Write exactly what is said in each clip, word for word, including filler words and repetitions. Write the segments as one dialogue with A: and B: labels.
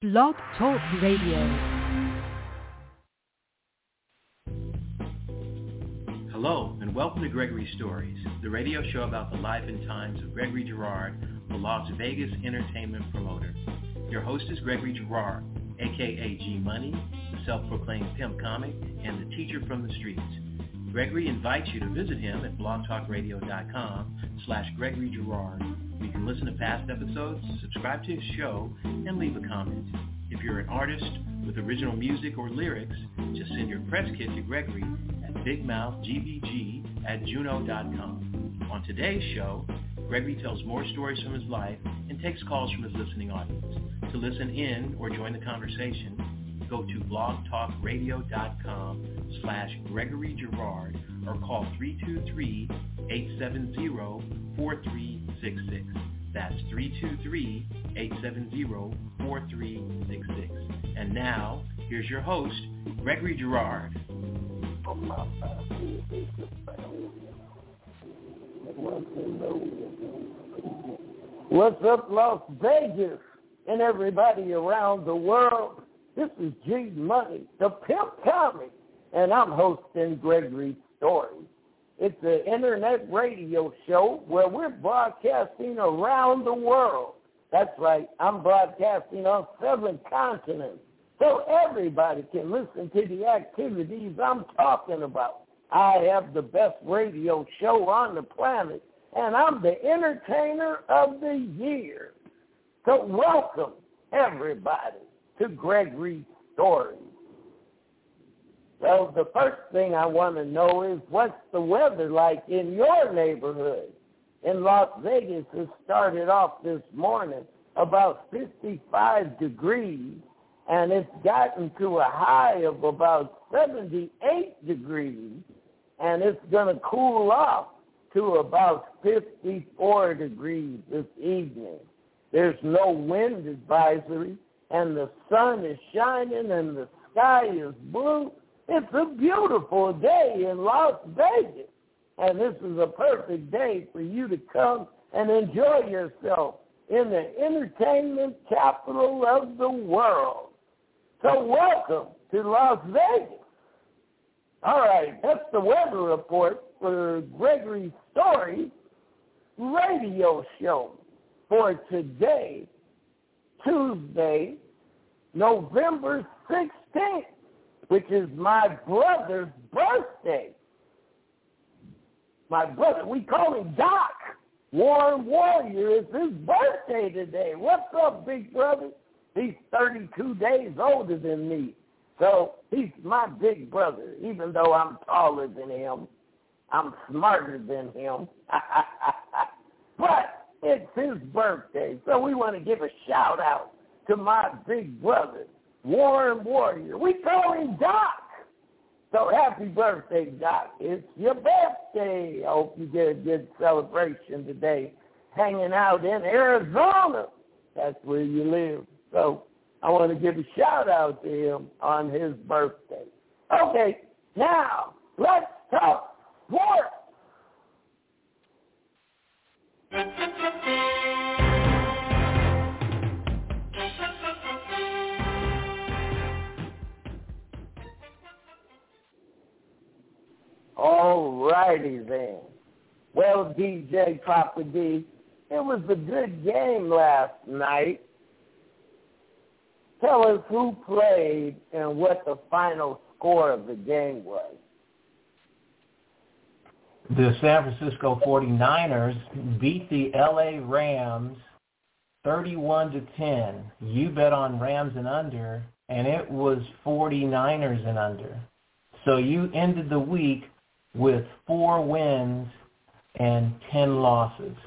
A: Blog Talk Radio.
B: Hello, and welcome to Gregory Stories, the radio show about the life and times of Gregory Girard, the Las Vegas entertainment promoter. Your host is Gregory Girard, a k a. G-Money, the self-proclaimed pimp comic, and the teacher from the streets. Gregory invites you to visit him at blogtalkradio.com slash Gregory Girard. You can listen to past episodes, subscribe to his show, and leave a comment. If you're an artist with original music or lyrics, just send your press kit to Gregory at bigmouthgbg at juno dot com. On today's show, Gregory tells more stories from his life and takes calls from his listening audience. To listen in or join the conversation, go to blogtalkradio.com slash Gregory Girard or call three two three, eight seven zero, four three six six. That's three two three, eight seven zero, four three six six. And now, here's your host, Gregory Girard.
C: What's up, Las Vegas and everybody around the world? This is G-Money, the pimp comic, and I'm hosting Gregory Stories. It's an internet radio show where we're broadcasting around the world. That's right, I'm broadcasting on seven continents, so everybody can listen to the activities I'm talking about. I have the best radio show on the planet, and I'm the entertainer of the year. So welcome, everybody, to Gregory Stories. Well, the first thing I want to know is what's the weather like in your neighborhood? In Las Vegas, it started off this morning about fifty-five degrees, and it's gotten to a high of about seventy-eight degrees, and it's going to cool off to about fifty-four degrees this evening. There's no wind advisory, and the sun is shining, and the sky is blue. It's a beautiful day in Las Vegas, and this is a perfect day for you to come and enjoy yourself in the entertainment capital of the world. So welcome to Las Vegas. All right, that's the weather report for Gregory Stories radio show for today, Tuesday, November sixteenth, which is my brother's birthday. My brother, we call him Doc. Warm Warrior is his birthday today. What's up, big brother? He's thirty-two days older than me. So he's my big brother, even though I'm taller than him. I'm smarter than him. But it's his birthday, so we want to give a shout out to my big brother, Warm Warrior. We call him Doc. So happy birthday, Doc. It's your birthday. I hope you get a good celebration today, hanging out in Arizona. That's where you live. So I want to give a shout out to him on his birthday. Okay, now let's talk sports. All righty then. Well, D J Papa D, it was a good game last night. Tell us who played and what the final score of the game was.
D: The San Francisco forty-niners beat the L A Rams thirty-one to ten. You bet on Rams and under, and it was forty-niners and under. So you ended the week with four wins and ten losses.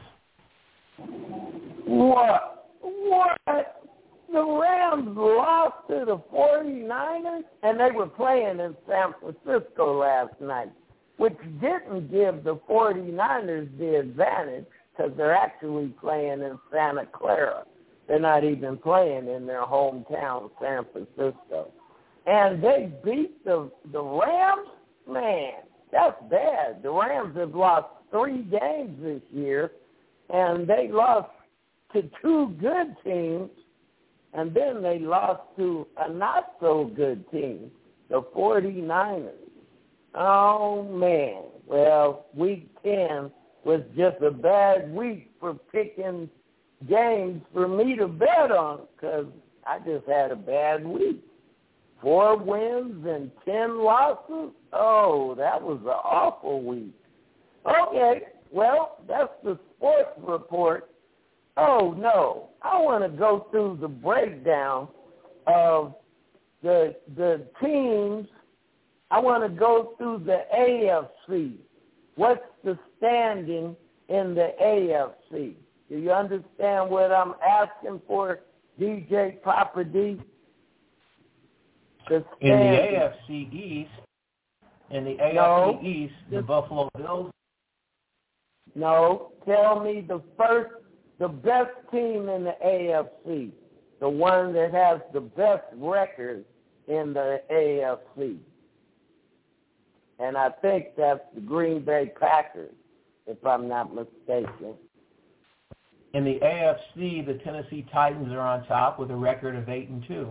C: What? What? The Rams lost to the forty-niners, and they were playing in San Francisco last night, which didn't give the forty-niners the advantage because they're actually playing in Santa Clara. They're not even playing in their hometown, San Francisco. And they beat the, the Rams? Man, that's bad. The Rams have lost three games this year, and they lost to two good teams And then they lost to a not-so-good team, the forty-niners. Oh, man. Well, week ten was just a bad week for picking games for me to bet on because I just had a bad week. Four wins and ten losses? Oh, that was an awful week. Okay, well, that's the sports report. Oh, no, I want to go through the breakdown of the the teams. I want to go through the A F C. What's the standing in the A F C? Do you understand what I'm asking for, D J Papa D? The
D: in the A F C East, in the A F C
C: no,
D: East, the Buffalo Bills.
C: No, tell me the first, the best team in the A F C, the one that has the best record in the A F C. And I think that's the Green Bay Packers, if I'm not mistaken.
D: In the A F C, the Tennessee Titans are on top with a record of eight and two.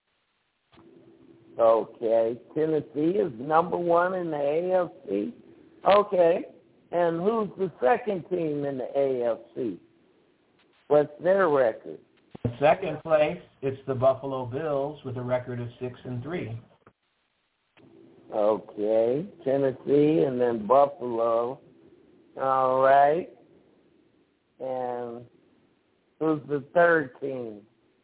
C: Okay, Tennessee is number one in the A F C. Okay, and who's the second team in the A F C? What's their record?
D: In second place, it's the Buffalo Bills with a record of six and three.
C: Okay, Tennessee and then Buffalo. All right. And who's the third team?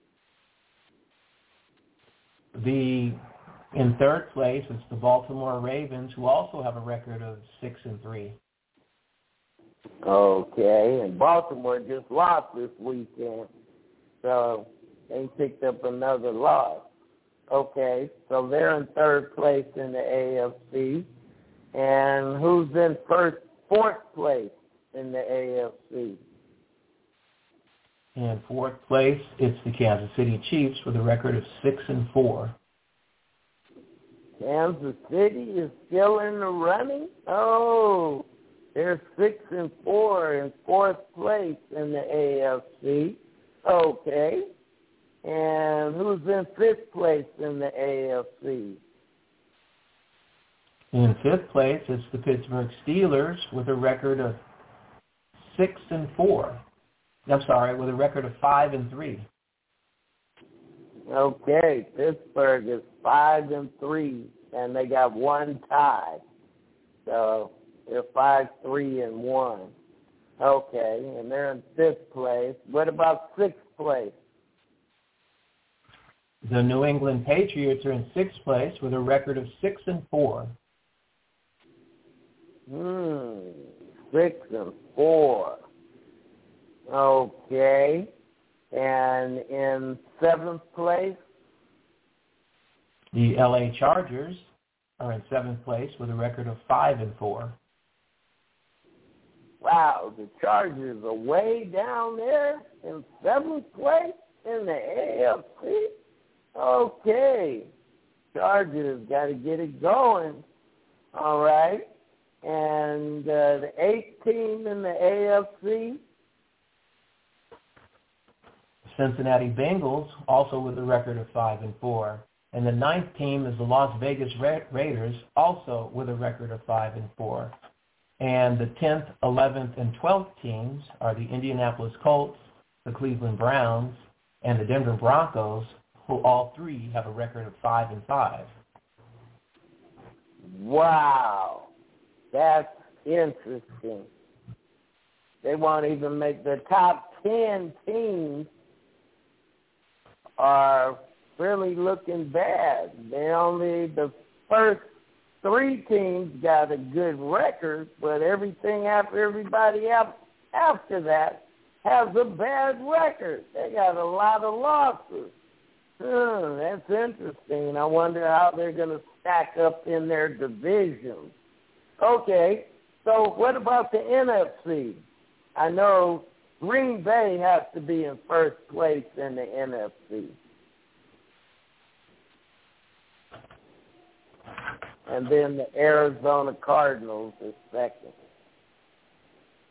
D: The in third place, it's the Baltimore Ravens, who also have a record of six and three.
C: Okay, and Baltimore just lost this weekend, so they picked up another loss. Okay, so they're in third place in the A F C. And who's in first, fourth place in the A F C?
D: In fourth place, it's the Kansas City Chiefs with a record of six and four.
C: Kansas City is still in the running? Oh, they're six and four in fourth place in the A F C. Okay. And who's in fifth place in the A F C?
D: In fifth place, it's the Pittsburgh Steelers with a record of six and four. I'm sorry, with a record of five and three.
C: Okay, Pittsburgh is five and three, and they got one tie. So they're five, three, and one. Okay, and they're in fifth place. What about sixth place?
D: The New England Patriots are in sixth place with a record of six and four.
C: Hmm, six and four. Okay, and in seventh place?
D: The L A Chargers are in seventh place with a record of five and four.
C: Wow, the Chargers are way down there in seventh place in the A F C? Okay, Chargers got to get it going. All right, and uh, the eighth team in the A F C?
D: Cincinnati Bengals, also with a record of five and four. And the ninth team is the Las Vegas Ra- Raiders, also with a record of five and four. And the tenth, eleventh, and twelfth teams are the Indianapolis Colts, the Cleveland Browns, and the Denver Broncos, who all three have a record of five and five.
C: Wow, that's interesting. They won't even make the top ten teams. Are really looking bad. They only, the first three teams got a good record, but everything after everybody else after that has a bad record. They got a lot of losses. Hmm, that's interesting. I wonder how they're going to stack up in their divisions. Okay, so what about the N F C? I know Green Bay has to be in first place in the N F C. And then the Arizona Cardinals is second.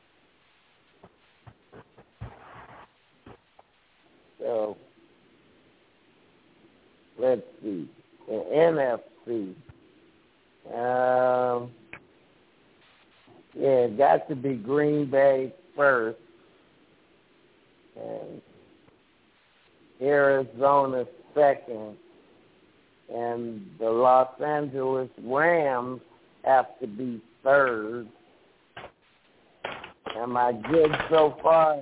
C: So let's see, the N F C. Um, yeah, it got to be Green Bay first, and Arizona second, and the Los Angeles Rams have to be third. Am I good so far?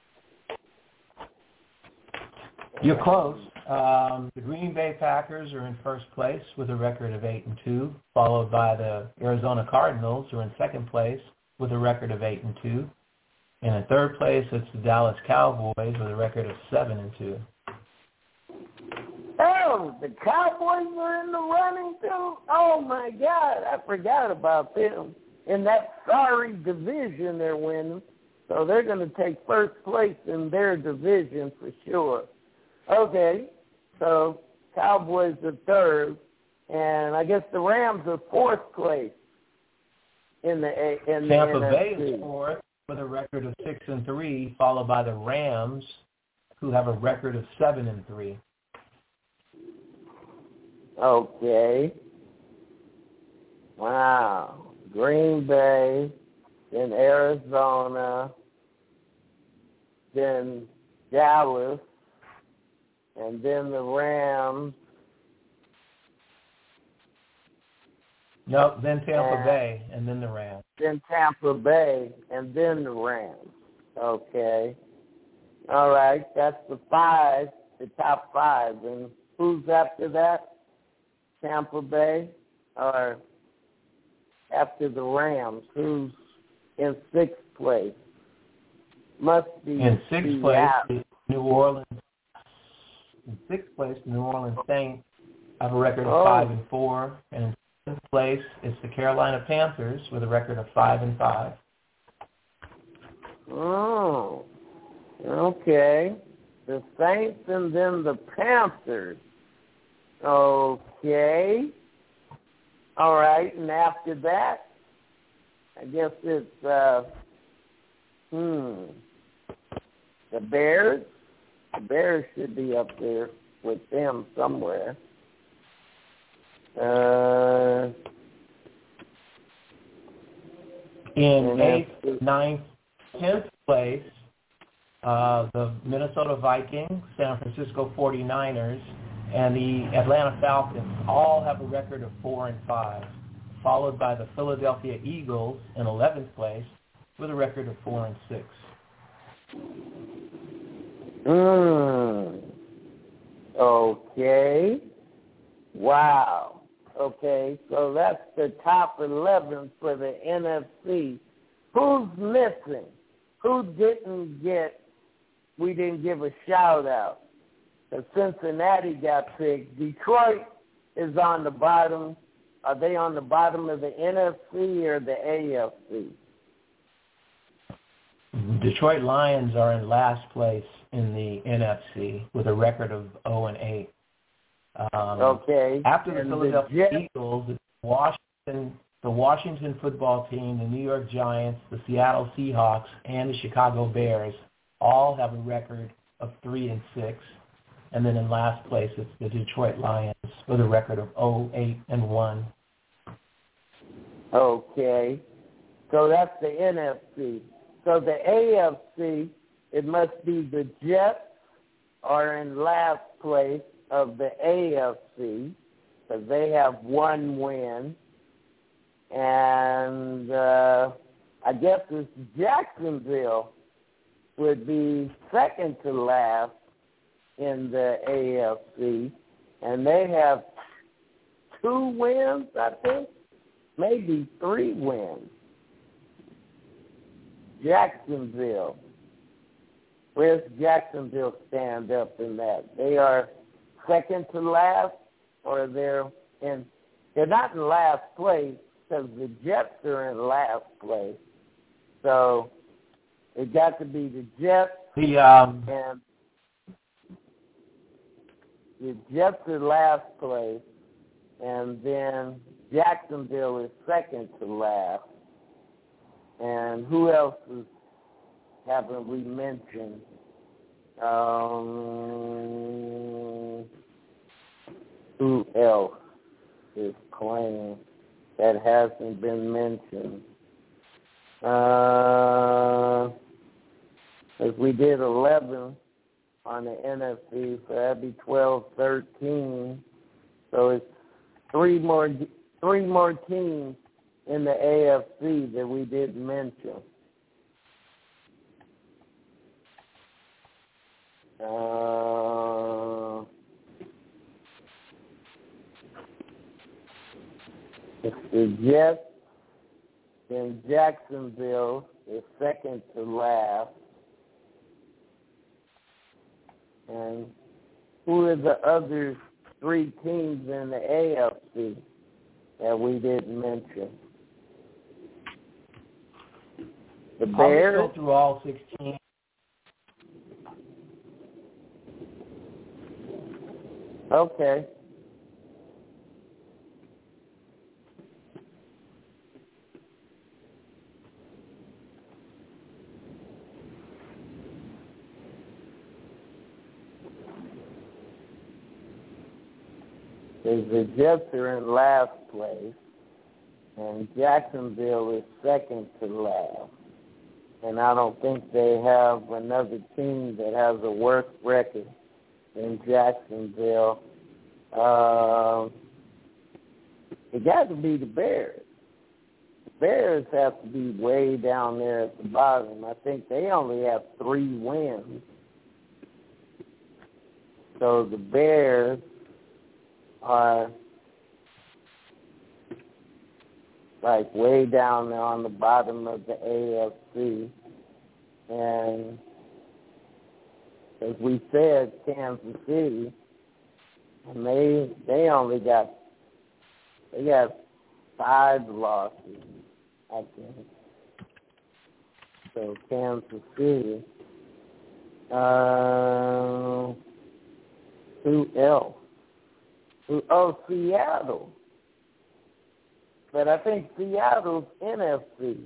D: You're close. Um, the Green Bay Packers are in first place with a record of eight and two, followed by the Arizona Cardinals, who are in second place with a record of eight and two. And in third place, it's the Dallas Cowboys with a record of seven and two.
C: Oh, the Cowboys are in the running too? Oh my God, I forgot about them. In that sorry division they're winning, so they're going to take first place in their division for sure. Okay, so Cowboys are third, and I guess the Rams are fourth place in the in the
D: Tampa
C: N F C.
D: Bay is fourth with a record of six and three, followed by the Rams, who have a record of seven and three.
C: Okay. Wow. Green Bay, then Arizona, then Dallas, and then the Rams.
D: Nope, then Tampa
C: and
D: Bay, and then the Rams.
C: Then Tampa Bay, and then the Rams. Okay. All right, that's the five, the top five. And who's after that? Tampa Bay, or after the Rams, who's in sixth place? Must be
D: in sixth place,
C: the
D: New Orleans. In sixth place, the New Orleans Saints have a record of
C: oh.
D: five and four, and in seventh place, it's the Carolina Panthers with a record of five and five.
C: Oh, okay. The Saints and then the Panthers. Okay. All right, and after that, I guess it's, uh, hmm, the Bears. The Bears should be up there with them somewhere. Uh,
D: In eighth, ninth, tenth place, uh, the Minnesota Vikings, San Francisco forty-niners, and the Atlanta Falcons all have a record of four and five, followed by the Philadelphia Eagles in eleventh place with a record of four and six.
C: Mm. Okay. Wow. Okay, so that's the top eleven for the N F C. Who's missing? Who didn't get, we didn't give a shout out? The Cincinnati got picked. Detroit is on the bottom. Are they on the bottom of the N F C or the A F C?
D: Detroit Lions are in last place in the N F C with a record of oh and eight. Um,
C: okay.
D: After the
C: and
D: Philadelphia
C: the
D: Eagles, the Washington, the Washington football team, the New York Giants, the Seattle Seahawks, and the Chicago Bears all have a record of three and six. And then in last place, it's the Detroit Lions with a record of oh, eight, and one.
C: Okay. So that's the N F C. So the A F C, it must be the Jets are in last place of the A F C because they have one win. And uh, I guess it's Jacksonville would be second to last in the A F C. And they have two wins, I think, maybe three wins. Jacksonville. Where's Jacksonville stand up in that? They are second to last, or they're in, they're not in last place because the Jets are in last place. So it got to be the Jets
D: The um,
C: and the Jets are last place, and then Jacksonville is second to last. And who else is, haven't we mentioned? Um, who else is playing that hasn't been mentioned? Uh, as we did eleven on the N F C, so that'd be twelve, thirteen. So it's three more three more teams in the A F C that we didn't mention. Uh, it's the Jets, then Jacksonville is second to last. And who are the other three teams in the A F C that we didn't mention? The Bears.
D: I'll go through all sixteen.
C: Okay. The Jets are in last place, and Jacksonville is second to last. And I don't think they have another team that has a worse record than Jacksonville. Uh, it got to be the Bears. The Bears have to be way down there at the bottom. I think they only have three wins. So the Bears are like way down there on the bottom of the A F C. And as we said, Kansas City, and they they only got they got five losses, I think. So Kansas City. Uh, who else? Oh, Seattle. But I think Seattle's N F C.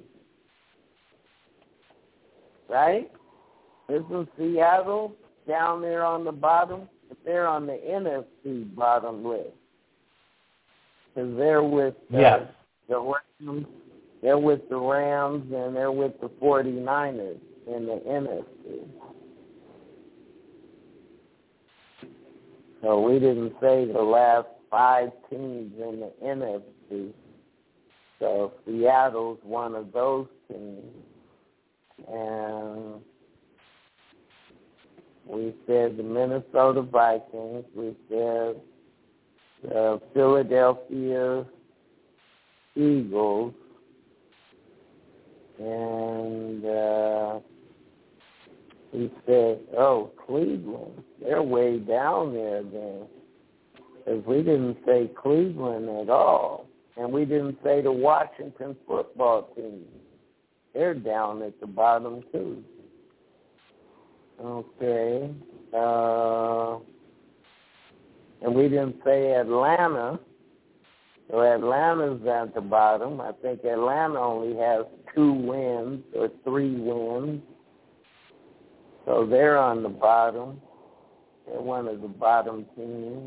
C: Right? Isn't Seattle down there on the bottom? They're on the N F C bottom list. Because they're with uh,
D: yes.
C: the Rams. They're with the Rams and they're with the forty-niners in the N F C. So we didn't say the last five teams in the N F C. So Seattle's one of those teams. And we said the Minnesota Vikings. We said the Philadelphia Eagles. And uh, we said, oh, Cleveland. They're way down there then. Because we didn't say Cleveland at all. And we didn't say the Washington football team. They're down at the bottom, too. Okay. Uh, and we didn't say Atlanta. So Atlanta's at the bottom. I think Atlanta only has two wins or three wins. So they're on the bottom. They're one of the bottom teams.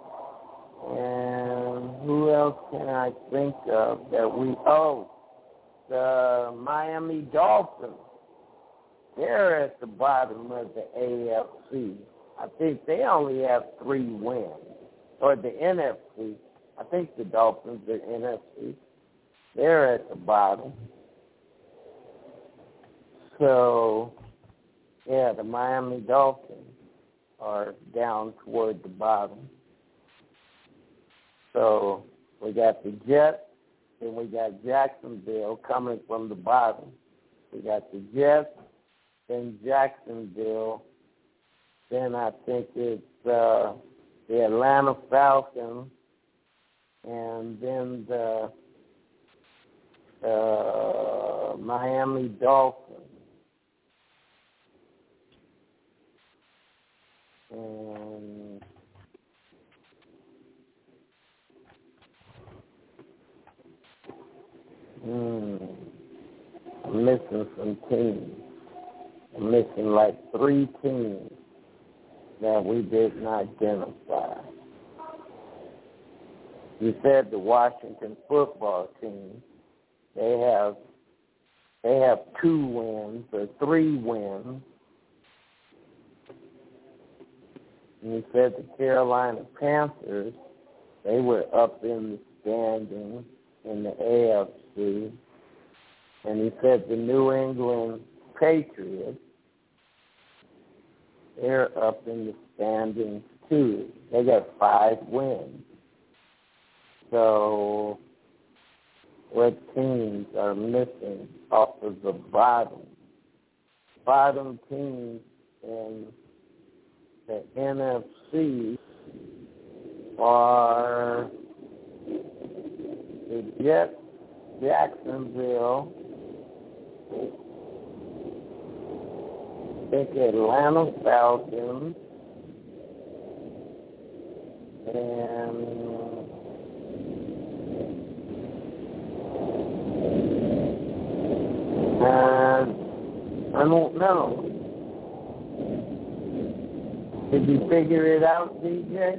C: And who else can I think of that we, oh, the Miami Dolphins. They're at the bottom of the A F C. I think they only have three wins. Or the N F C. I think the Dolphins are N F C. They're at the bottom. So, yeah, the Miami Dolphins are down toward the bottom. So we got the Jets, and we got Jacksonville coming from the bottom. We got the Jets, then Jacksonville, then I think it's uh, the Atlanta Falcons, and then the uh, Miami Dolphins. And hmm, I'm missing some teams. I'm missing like three teams that we didn't identify. You said the Washington football team, they have they have two wins or three wins. And you said the Carolina Panthers, they were up in the standings in the A F C. And you said the New England Patriots, they're up in the standings too. They got five wins. So what teams are missing off of the bottom? Bottom teams in the N F C are the Jets, Jacksonville, I think Atlanta Falcons, and and I don't know. Did you figure it out, D J?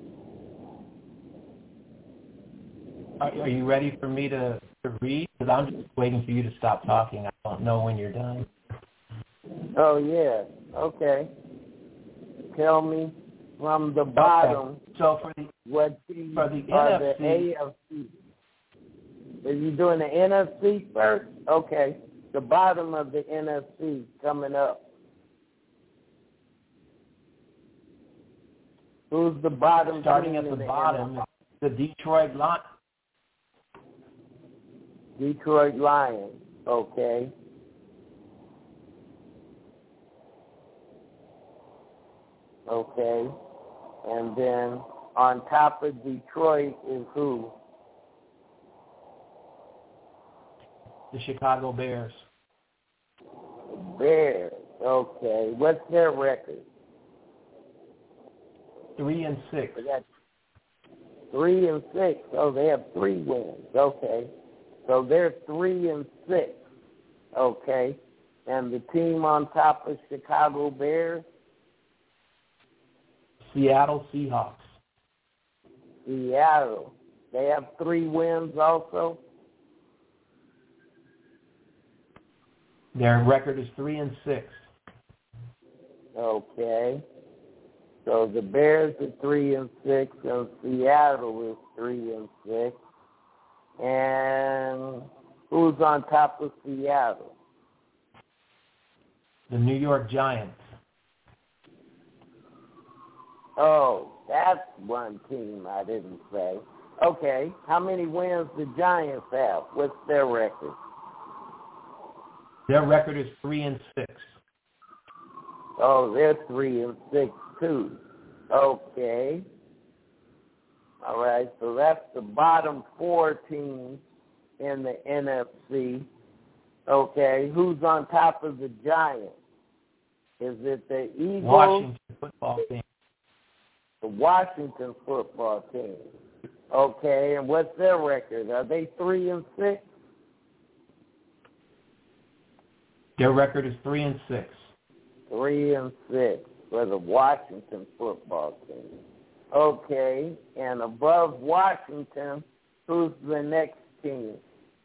D: Are, are you ready for me to, to read? Because I'm just waiting for you to stop talking. I don't know when you're done.
C: Oh, yeah. Okay. Tell me from the bottom.
D: Okay. So for the
C: what teams
D: for the
C: are
D: N F C,
C: the A F C? Are you doing the N F C first? Okay. The bottom of the N F C coming up. Who's the bottom?
D: Starting
C: team
D: at the,
C: the
D: bottom,
C: N F
D: the
C: C?
D: Detroit Lions.
C: Detroit Lions. Okay. Okay. And then on top of Detroit is who?
D: The Chicago Bears.
C: Bears. Okay. What's their record?
D: Three and six.
C: They got three and six. Oh, they have three wins. Okay. So they're three and six. Okay. And the team on top of Chicago Bears?
D: Seattle Seahawks.
C: Seattle. They have three wins also?
D: Their record is three and six.
C: Okay. So the Bears are three and six, and Seattle is three and six. And who's on top of Seattle?
D: The New York Giants.
C: Oh, that's one team I didn't say. Okay. How many wins the Giants have? What's their record?
D: Their record is three and six.
C: Oh, they're three and six too. Okay. All right. So that's the bottom four teams in the N F C. Okay. Who's on top of the Giants? Is it the Eagles?
D: Washington football team.
C: The Washington football team. Okay. And what's their record? Are they three and six?
D: Their record is three and six.
C: Three and six for the Washington football team. Okay, and above Washington, who's the next team?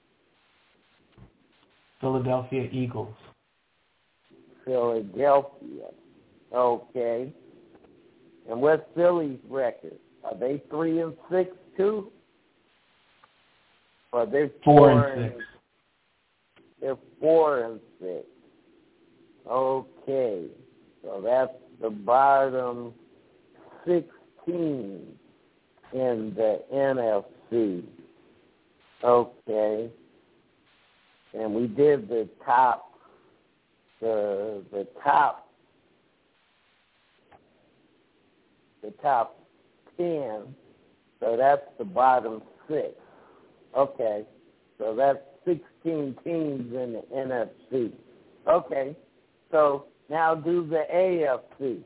D: Philadelphia Eagles.
C: Philadelphia. Okay. And what's Philly's record? Are they three and six too? Or they're
D: four,
C: four
D: and six.
C: They're four and six. Okay. So that's the bottom six teams in the N F C. Okay. And we did the top, the the top, the top ten. So that's the bottom six. Okay. So that's sixteen teams in the N F C. Okay. So now do the A F C.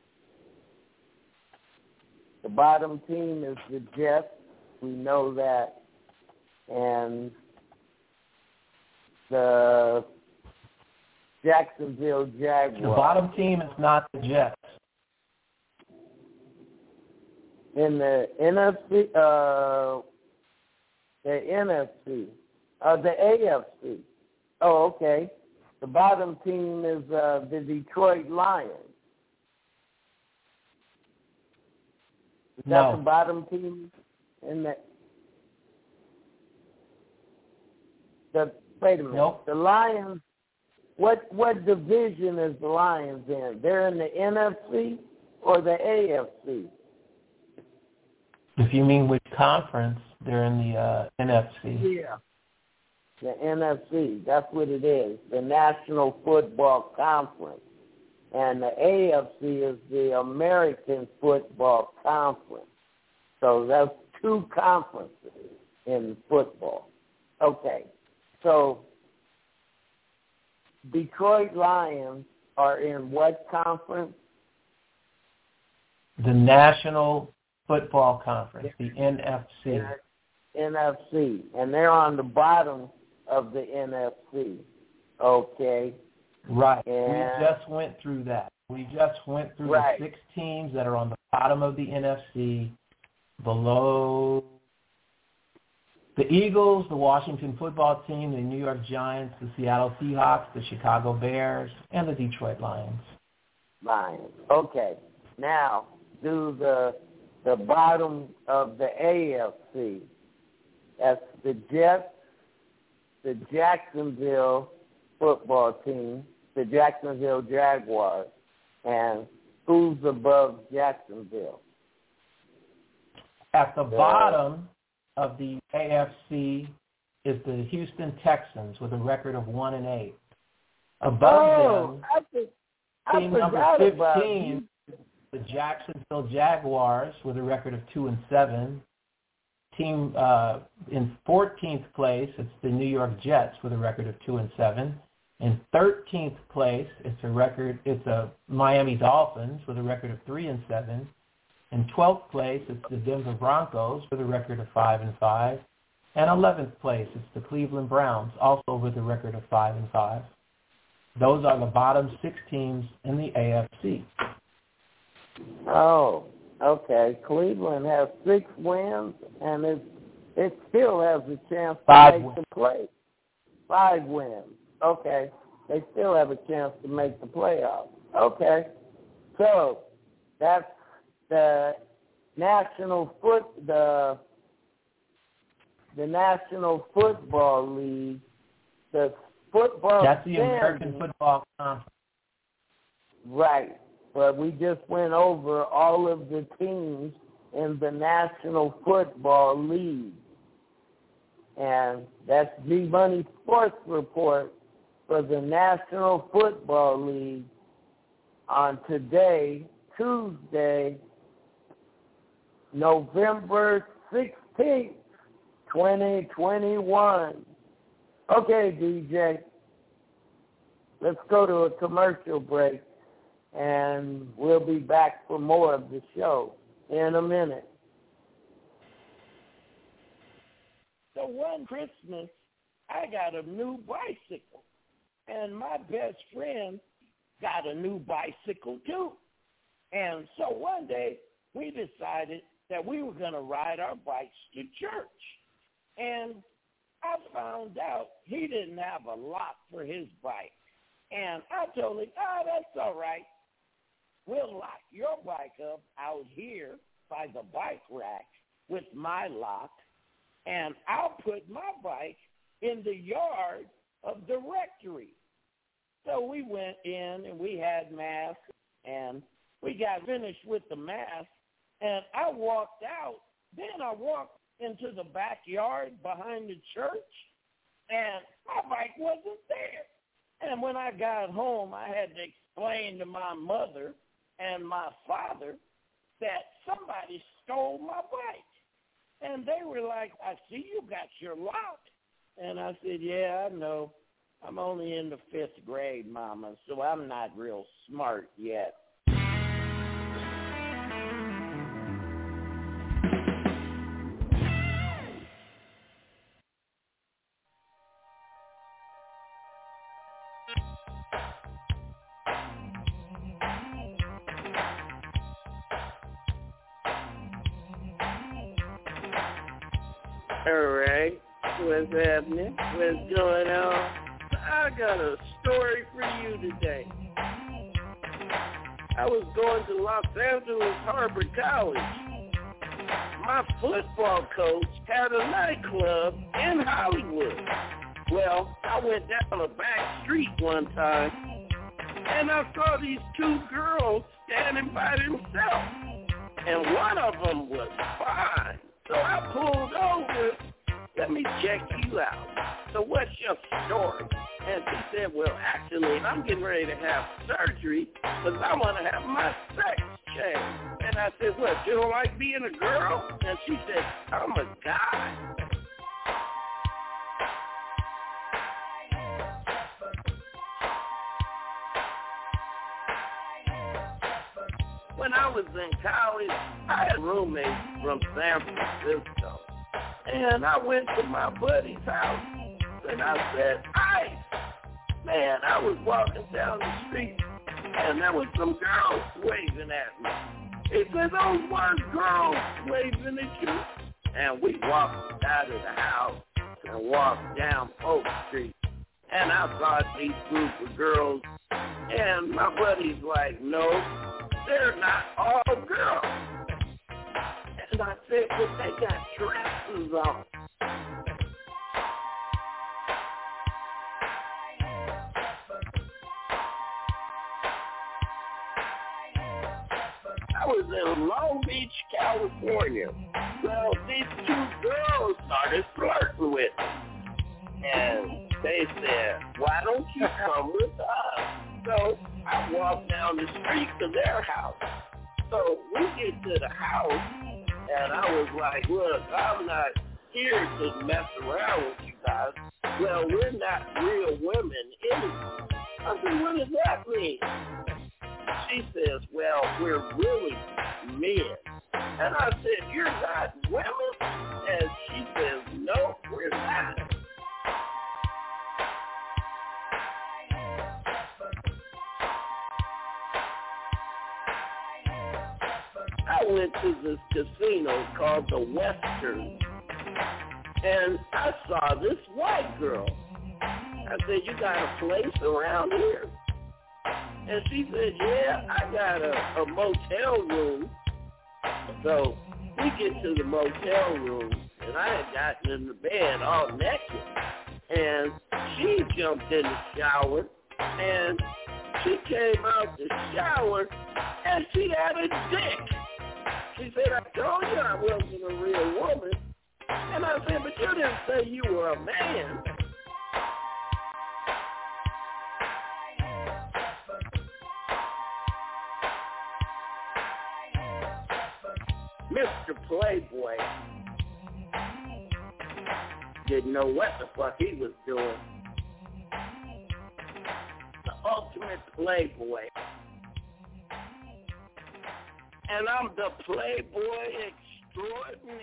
C: The bottom team is the Jets. We know that. And the Jacksonville Jaguars.
D: The bottom team is not the Jets.
C: in the N F C, uh, the N F C, uh, the A F C. Oh, okay. The bottom team is uh, the Detroit Lions. Is
D: no.
C: that the bottom team in the? The wait a minute.
D: Nope.
C: The Lions. What what division is the Lions in? They're in the N F C or the A F C?
D: If you mean which conference, they're in the uh, N F C.
C: Yeah. The N F C, that's what it is, the National Football Conference. And the A F C is the American Football Conference. So that's two conferences in football. Okay, so Detroit Lions are in what conference?
D: The National Football Conference, the N F C.
C: N F C, and they're on the bottom of the N F C. Okay.
D: Right.
C: And
D: we just went through that. We just went through
C: right.
D: the six teams that are on the bottom of the N F C, below the Eagles, the Washington Football Team, the New York Giants, the Seattle Seahawks, the Chicago Bears, and the Detroit Lions.
C: Lions. Okay. Now, do the the bottom of the A F C. That's the Jets, the Jacksonville Football Team, the Jacksonville Jaguars, and who's above Jacksonville?
D: At the
C: the,
D: bottom of the A F C is the Houston Texans with a record of one and eight. Above
C: oh,
D: them,
C: I, th- I
D: team
C: forgot
D: number
C: about
D: fifteen, the Jacksonville Jaguars with a record of two and seven. Team uh, in fourteenth place, it's the New York Jets with a record of two and seven. In thirteenth place, it's a record. It's a Miami Dolphins with a record of three and seven. In twelfth place, it's the Denver Broncos with a record of five and five. And eleventh place, it's the Cleveland Browns, also with a record of five and five. Those are the bottom six teams in the A F C.
C: Oh, okay. Cleveland has six wins, and it it still has a chance to
D: Five
C: make
D: wins.
C: the play. Five wins. Okay. They still have a chance to make the playoffs. Okay. So that's the National Foot the the National Football League. The football
D: That's the
C: standing,
D: American Football Conference.
C: Right. But we just went over all of the teams in the National Football League. And that's G-Money Sports Report for the National Football League on today, Tuesday, November sixteenth, twenty twenty-one. Okay, D J, let's go to a commercial break, and we'll be back for more of the show in a minute. So one Christmas, I got a new bicycle, and my best friend got a new bicycle too. And so one day, we decided that we were going to ride our bikes to church. And I found out he didn't have a lock for his bike. And I told him, oh, that's all right. We'll lock your bike up out here by the bike rack with my lock, and I'll put my bike in the yard of the rectory. So we went in, and we had Mass, and we got finished with the Mass, and I walked out. Then I walked into the backyard behind the church, and my bike wasn't there. And when I got home, I had to explain to my mother and my father that somebody stole my bike. And they were like, I see you got your lock. And I said, yeah, I know. I'm only in the fifth grade, Mama, so I'm not real smart yet. All right. What's happening? What's going on? I got a story for you today. I was going to Los Angeles Harbor College. My football coach had a nightclub in Hollywood. Well, I went down a back street one time, and I saw these two girls standing by themselves, and one of them was fine. So I pulled over. Let me check you out. So what's your story? And she said, well, actually, I'm getting ready to have surgery because I want to have my sex changed. And I said, what, you don't like being a girl? And she said, I'm a guy. When I was in college, I had roommates from San Francisco. And I went to my buddy's house, and I said, ice. Man, I was walking down the street, and there was some girls waving at me. He said, those weren't girls waving at you. And we walked out of the house and walked down Polk Street. And I saw these group of girls, and my buddy's like, no, they're not all girls. And I said, but they got dresses on. I was in Long Beach, California. Well, these two girls started flirting with me. And they said, why don't you come with us? So I walked down the street to their house. So we get to the house, and I was like, look, I'm not here to mess around with you guys. Well, we're not real women anyway. I said, what does that mean? She says, well, we're really men. And I said, you're not women? And she says, no, we're not. I went to this casino called the Western, and I saw this white girl. I said, you got a place around here? And she said, yeah, I got a, a motel room. So we get to the motel room, and I had gotten in the bed all naked. And she jumped in the shower, and she came out the shower, and she had a dick. She said, I told you I wasn't a real woman. And I said, but you didn't say you were a man. Mister Playboy didn't know what the fuck he was doing. The ultimate playboy. And I'm the playboy extraordinaire.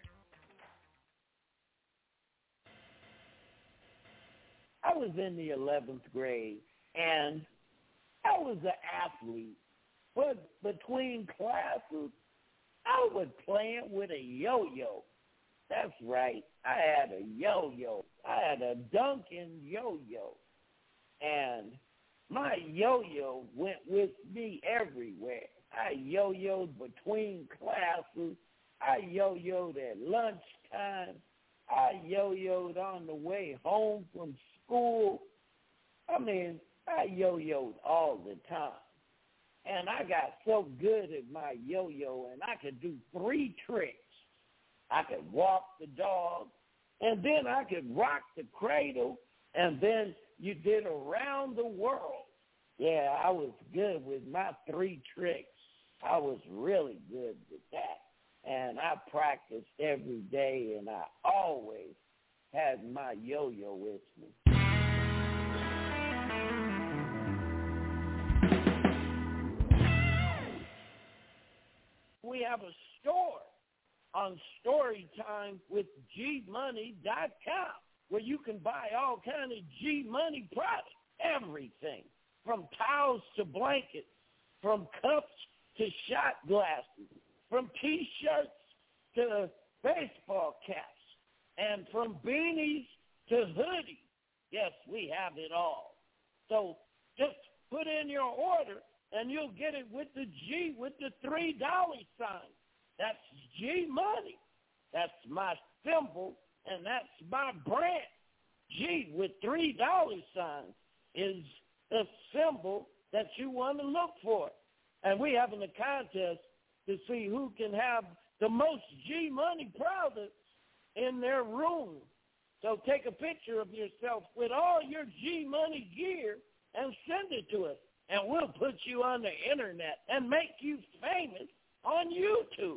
C: I was in the eleventh grade, and I was an athlete. But between classes, I was playing with a yo-yo. That's right. I had a yo-yo. I had a Duncan yo-yo. And my yo-yo went with me everywhere. I yo-yoed between classes. I yo-yoed at lunchtime. I yo-yoed on the way home from school. I mean, I yo-yoed all the time. And I got so good at my yo-yo, and I could do three tricks. I could walk the dog, and then I could rock the cradle, and then you did around the world. Yeah, I was good with my three tricks. I was really good with that. And I practiced every day, and I always had my yo-yo with me. We have a store on Storytime with G Money dot com where you can buy all kind of G-Money products, everything, from towels to blankets, from cups to shot glasses, from T-shirts to baseball caps. And from beanies to hoodies, yes, we have it all. So just put in your order, and you'll get it with the G, with the three dollar sign. That's G Money. That's my symbol, and that's my brand. G with three dollar signs is the symbol that you want to look for. And we're having a contest to see who can have the most G Money products in their room. So take a picture of yourself with all your G Money gear and send it to us. And we'll put you on the internet and make you famous on YouTube.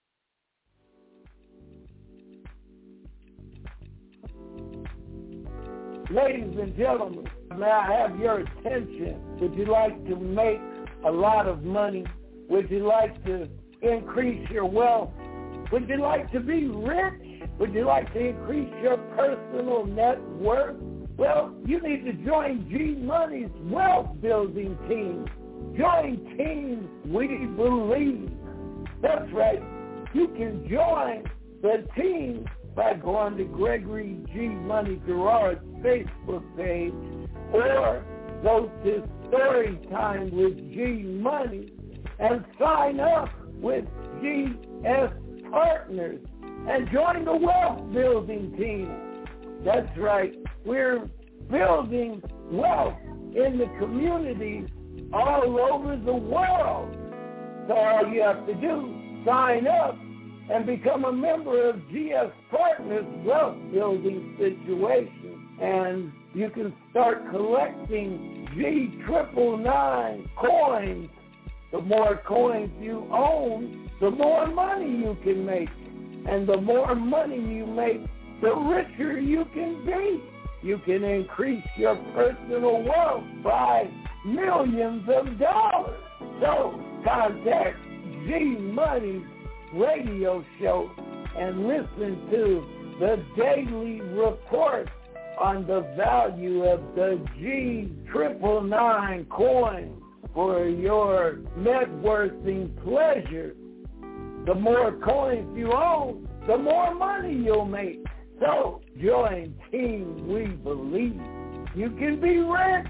C: Ladies and gentlemen, may I have your attention? Would you like to make a lot of money? Would you like to increase your wealth? Would you like to be rich? Would you like to increase your personal net worth? Well, you need to join G Money's wealth building team. Join Team We Believe. That's right. You can join the team by going to Gregory G Money Girard's Facebook page, or go to Storytime with G Money and sign up with G S Partners and join the wealth building team. That's right. We're building wealth in the communities all over the world. So all you have to do, sign up and become a member of G S Partners Wealth Building Situation. And you can start collecting G triple nine coins. The more coins you own, the more money you can make. And the more money you make, the richer you can be. You can increase your personal wealth by millions of dollars. So contact G Money's radio show and listen to the daily report on the value of the G triple nine coin for your net worthing pleasure. The more coins you own, the more money you'll make. So join Team We Believe. You can be rich.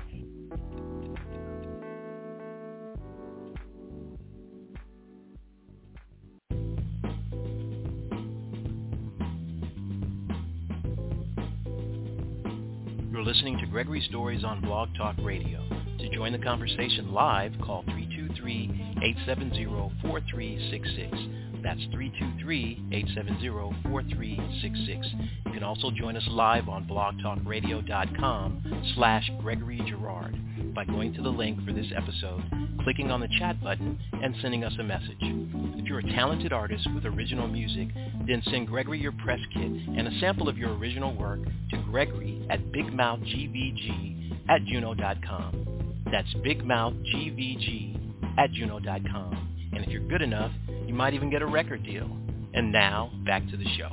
B: You're listening to Gregory Stories on Blog Talk Radio. To join the conversation live, call three two three, eight seven zero, four three six six. That's three two three, eight seven zero, four three six six. You can also join us live on blogtalkradio.com slash Gregory Girard by going to the link for this episode, clicking on the chat button, and sending us a message. If you're a talented artist with original music, then send Gregory your press kit and a sample of your original work to Gregory at bigmouthgvg at juno dot com. That's bigmouthgvg at juno dot com. And if you're good enough, you might even get a record deal. And now, back to the show.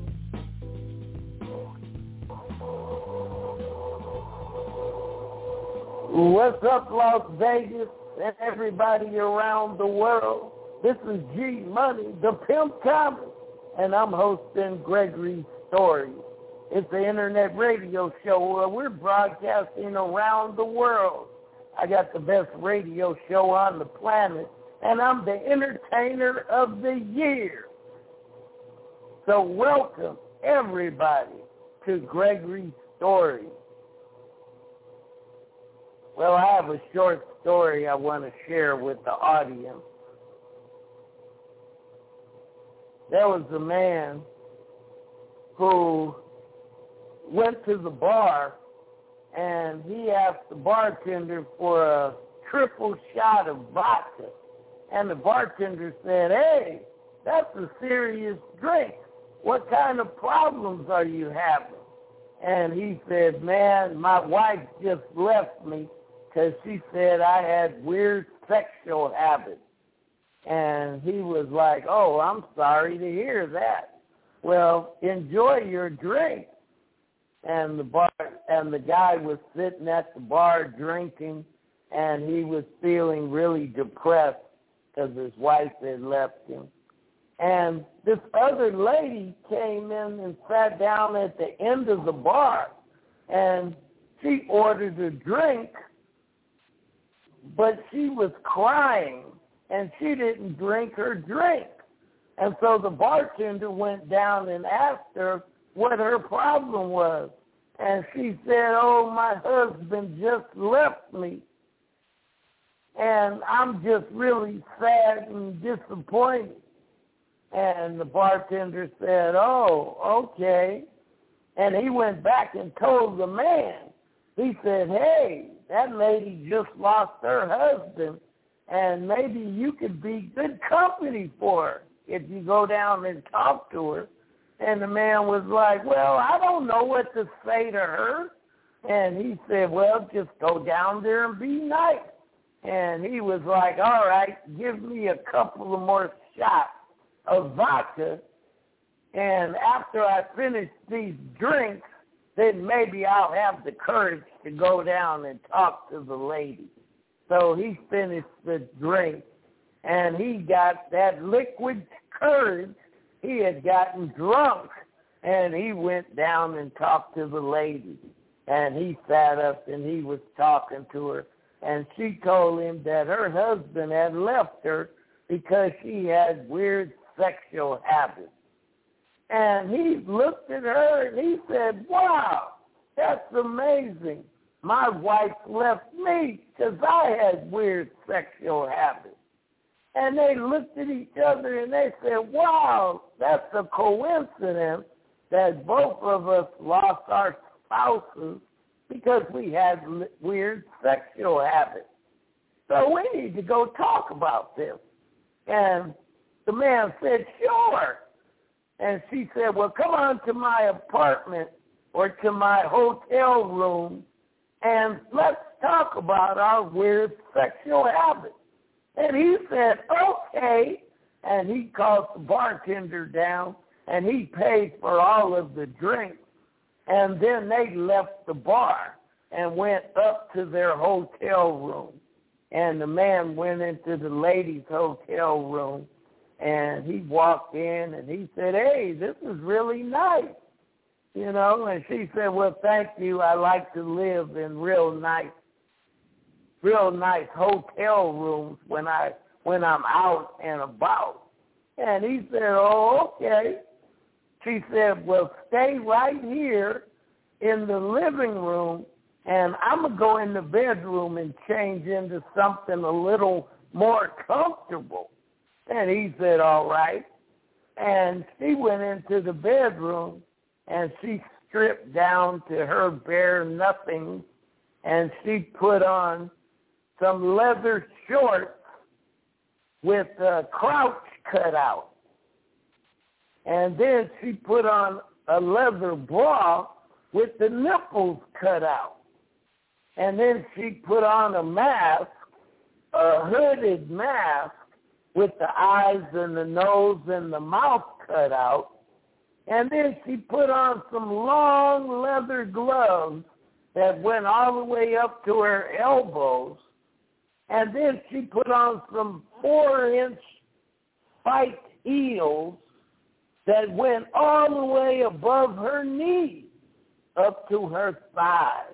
C: What's up, Las Vegas and everybody around the world? This is G Money, the Pimp Thomas, and I'm hosting Gregory Stories. It's an internet radio show where we're broadcasting around the world. I got the best radio show on the planet, and I'm the entertainer of the year. So welcome, everybody, to Gregory Stories. Well, I have a short story I want to share with the audience. There was a man who went to the bar, and he asked the bartender for a triple shot of vodka. And the bartender said, "Hey, that's a serious drink. What kind of problems are you having?" And he said, "Man, my wife just left me because she said I had weird sexual habits." And he was like, "Oh, I'm sorry to hear that. Well, enjoy your drink." And the bar and the guy was sitting at the bar drinking, and he was feeling really depressed because his wife had left him. And this other lady came in and sat down at the end of the bar, and she ordered a drink, but she was crying, and she didn't drink her drink. And so the bartender went down and asked her what her problem was. And she said, oh, my husband just left me, and I'm just really sad and disappointed. And the bartender said, oh, okay. And he went back and told the man. He said, hey, that lady just lost her husband, and maybe you could be good company for her if you go down and talk to her. And the man was like, well, I don't know what to say to her. And he said, well, just go down there and be nice. And he was like, all right, give me a couple of more shots of vodka, and after I finish these drinks, then maybe I'll have the courage to go down and talk to the lady. So he finished the drink, and he got that liquid courage. He had gotten drunk, and he went down and talked to the lady. And he sat up, and he was talking to her, and she told him that her husband had left her because she had weird sexual habits. And he looked at her and he said, wow, that's amazing. My wife left me because I had weird sexual habits. And they looked at each other and they said, wow, that's a coincidence that both of us lost our spouses because we had weird sexual habits. So we need to go talk about this. And the man said, sure. And she said, well, come on to my apartment or to my hotel room, and let's talk about our weird sexual habits. And he said, okay. And he called the bartender down, and he paid for all of the drinks. And then they left the bar and went up to their hotel room. And the man went into the ladies' hotel room, and he walked in, and he said, hey, this is really nice, you know. And she said, well, thank you. I like to live in real nice, real nice hotel rooms when, I, when I'm out and about. And he said, oh, okay. She said, well, stay right here in the living room, and I'm going to go in the bedroom and change into something a little more comfortable. And he said, all right. And she went into the bedroom, and she stripped down to her bare nothing, and she put on some leather shorts with a crouch cut out. And then she put on a leather bra with the nipples cut out. And then she put on a mask, a hooded mask, with the eyes and the nose and the mouth cut out. And then she put on some long leather gloves that went all the way up to her elbows. And then she put on some four-inch spiked heels that went all the way above her knees up to her thighs.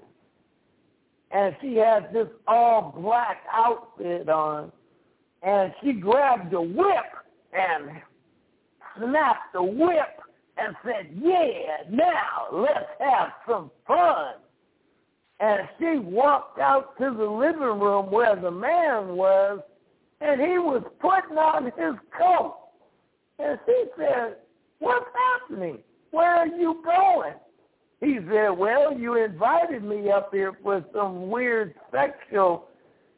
C: And she had this all-black outfit on, and she grabbed a whip and snapped the whip and said, yeah, now let's have some fun. And she walked out to the living room where the man was, and he was putting on his coat. And she said, what's happening? Where are you going? He said, well, you invited me up here for some weird sexual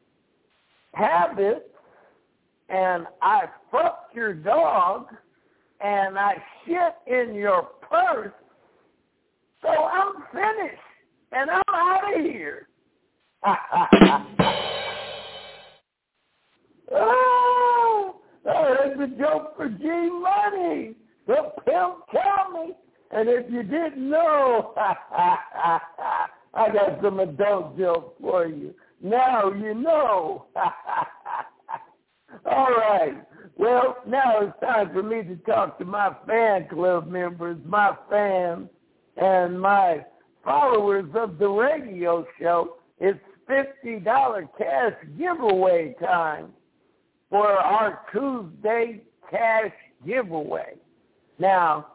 C: habits, and I fucked your dog, and I shit in your purse, so I'm finished, and I'm out of here. Oh, that's a joke for G Money, the pimp Tommy. And if you didn't know, I got some adult jokes for you. Now you know. All right. Well, now it's time for me to talk to my fan club members, my fans, and my followers of the radio show. It's fifty dollars cash giveaway time for our Tuesday cash giveaway. Now,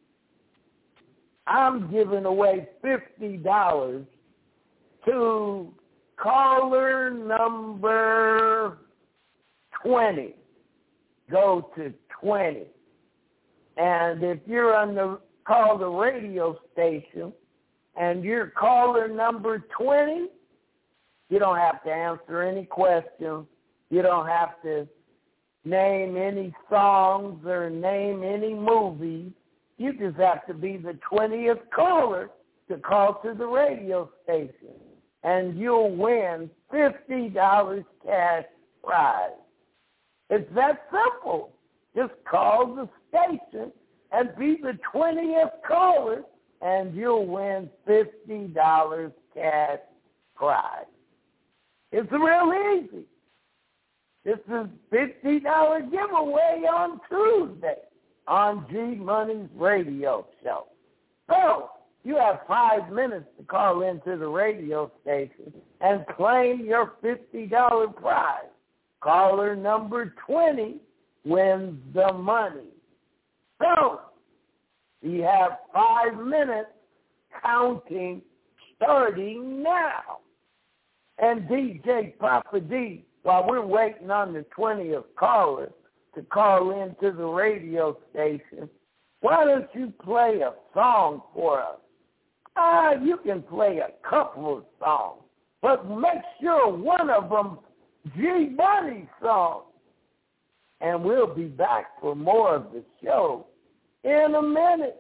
C: I'm giving away fifty dollars to caller number twenty. Go to twenty. And if you're on the call the radio station and you're caller number twenty, you don't have to answer any questions. You don't have to name any songs or name any movies. You just have to be the twentieth caller to call to the radio station, and you'll win fifty dollars cash prize. It's that simple. Just call the station and be the twentieth caller, and you'll win fifty dollars cash prize. It's real easy. This is fifty dollars giveaway on Tuesday on G-Money's radio show. So you have five minutes to call into the radio station and claim your fifty dollars prize. Caller number twenty wins the money. So you have five minutes counting starting now. And D J Papa D, while we're waiting on the twentieth caller to call into the radio station, why don't you play a song for us? Ah, you can play a couple of songs, but make sure one of them G-Money song. And we'll be back for more of the show in a minute.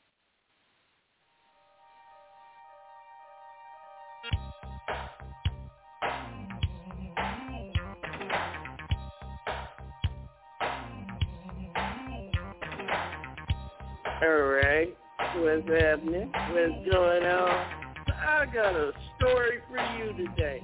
A: All right, what's happening? What's going on? I got a story for you today.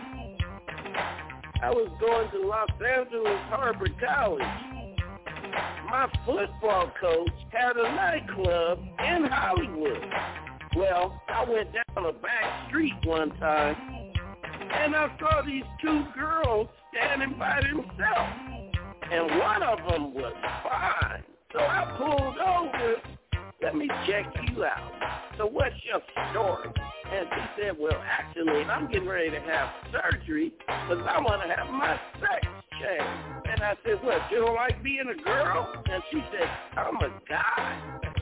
A: I was going to Los Angeles Harbor College. My football coach had a nightclub in Hollywood. Well, I went down a back street one time, and I saw these two girls standing by themselves, and one of them was fine. So I pulled over, let me check you out. So what's your story? And she said, well, actually, I'm getting ready to have surgery because I want to have my sex changed. And I said, what, you don't like being a girl? And she said, I'm a guy.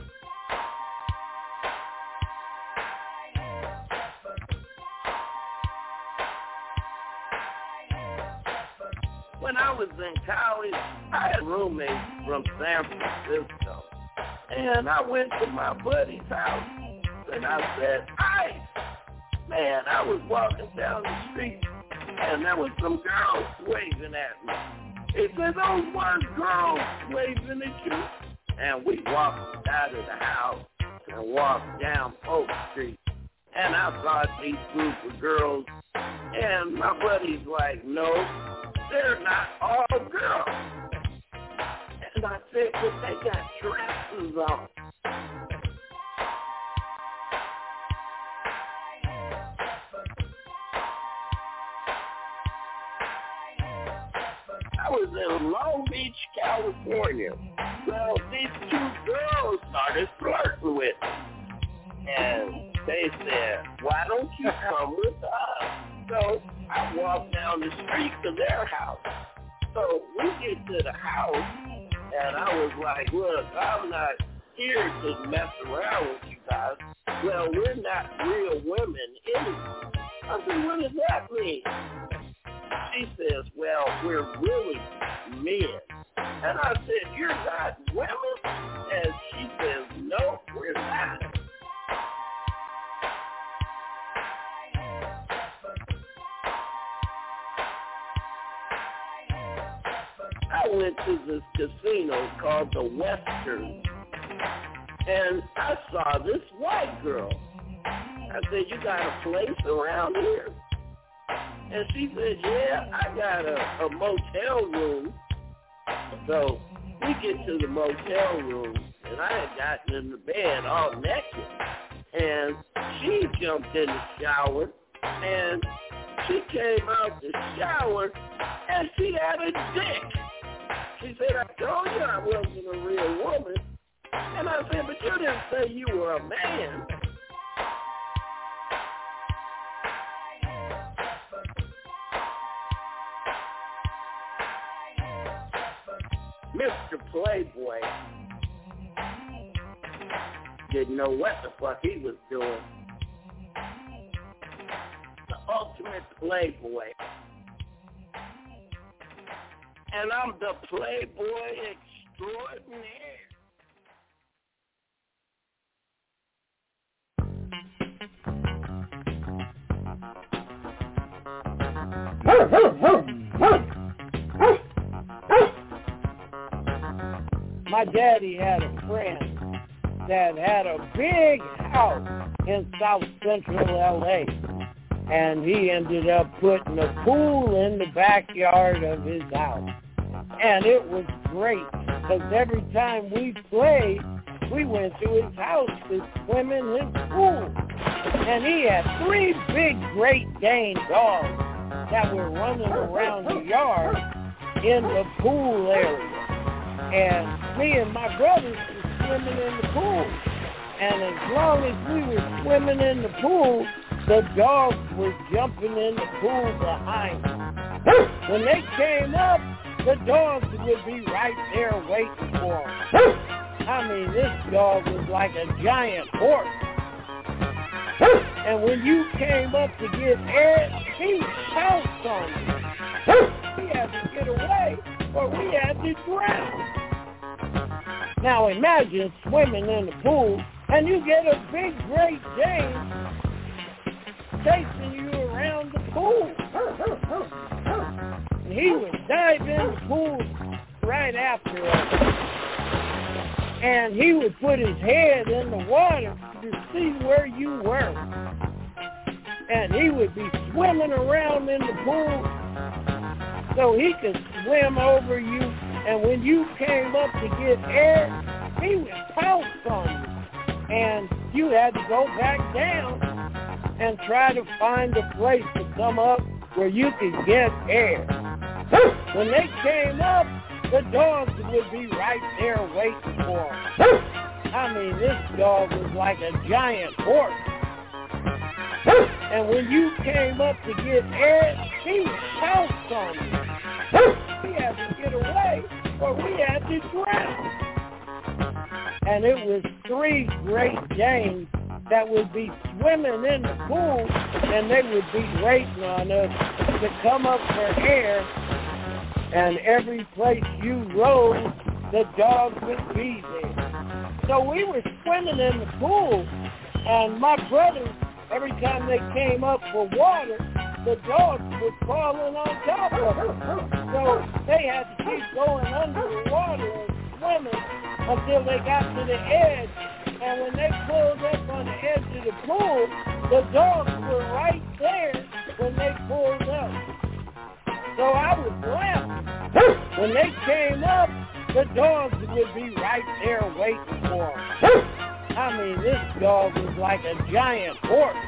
A: When I was in college, I had roommates from San Francisco. And I went to my buddy's house, and I said, hi. Man, I was walking down the street, and there was some girls waving at me. He said, those weren't girls waving at you. And we walked out of the house and walked down Polk Street. And I saw these group of girls, and my buddy's like, no, they're not all girls. And I said, but they got dresses on. I was in Long Beach, California. Well, these two girls started flirting with me. And they said, why don't you come with us? So I walked down the street to their house. So we get to the house, and I was like, look, I'm not here to mess around with you guys. Well, we're not real women anyway. I said, what does that mean? She says, well, we're really men. And I said, you're not women? And she says, no, we're not. I went to this casino called the Western, and I saw this white girl. I said, you got a place around here? And she said, yeah, I got a, a motel room. So we get to the motel room, and I had gotten in the bed all naked. And she jumped in the shower, and she came out the shower, and she had a dick. She said, I told you I wasn't a real woman. And I said, but you didn't say you were a man. Mister Playboy didn't know what the fuck he was doing. The ultimate playboy. And I'm the playboy extraordinaire.
C: My daddy had a friend that had a big house in South Central L A, and he ended up putting a pool in the backyard of his house. And it was great, because every time we played, we went to his house to swim in his pool. And he had three big Great Dane dogs that were running around the yard in the pool area. And me and my brothers were swimming in the pool. And as long as we were swimming in the pool, the dogs were jumping in the pool behind us. When they came up, the dogs would be right there waiting for them. I mean, this dog was like a giant horse. And when you came up to get air, he pounced on you. We had to get away, or we had to drown. Now imagine swimming in the pool, and you get a big Great Dane chasing you around the pool. And he would dive in the pool right after us. And he would put his head in the water to see where you were. And he would be swimming around in the pool so he could swim over you. And when you came up to get air, he would pounce on you. And you had to go back down and try to find a place to come up where you could get air. When they came up, the dogs would be right there waiting for them. I mean, this dog was like a giant horse. And when you came up to get air, he pounced on you. We had to get away, or we had to drown. And it was three Great Danes that would be swimming in the pool, and they would be waiting on us to come up for air. And every place you rode, the dogs would be there. So we were swimming in the pool, and my brothers, every time they came up for water, the dogs were falling on top of them. So they had to keep going under the water and swimming until they got to the edge. And when they pulled up on the edge of the pool, the dogs were right there when they pulled up. So I was laughing. When they came up, the dogs would be right there waiting for them. I mean, this dog was like a giant horse.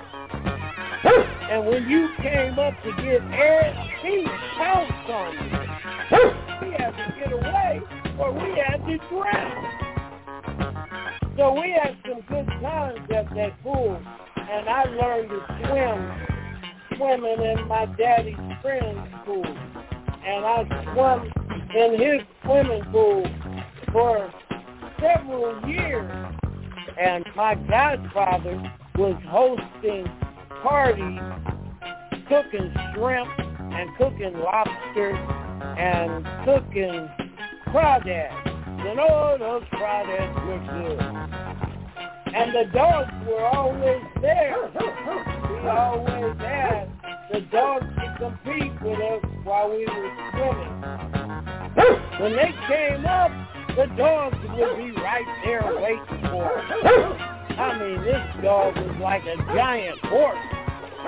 C: And when you came up to get air, he pounced on you. We had to get away, or we had to drown. So we had some good times at that pool, and I learned to swim, swimming in my daddy's friend's pool. And I swam in his swimming pool for several years. And my godfather was hosting parties, cooking shrimp and cooking lobster and cooking crawdads. And oh, those crawdads were good. And the dogs were always there. We always had the dogs to compete with us while we were swimming. When they came up, the dogs would be right there waiting for them. I mean, this dog was like a giant horse.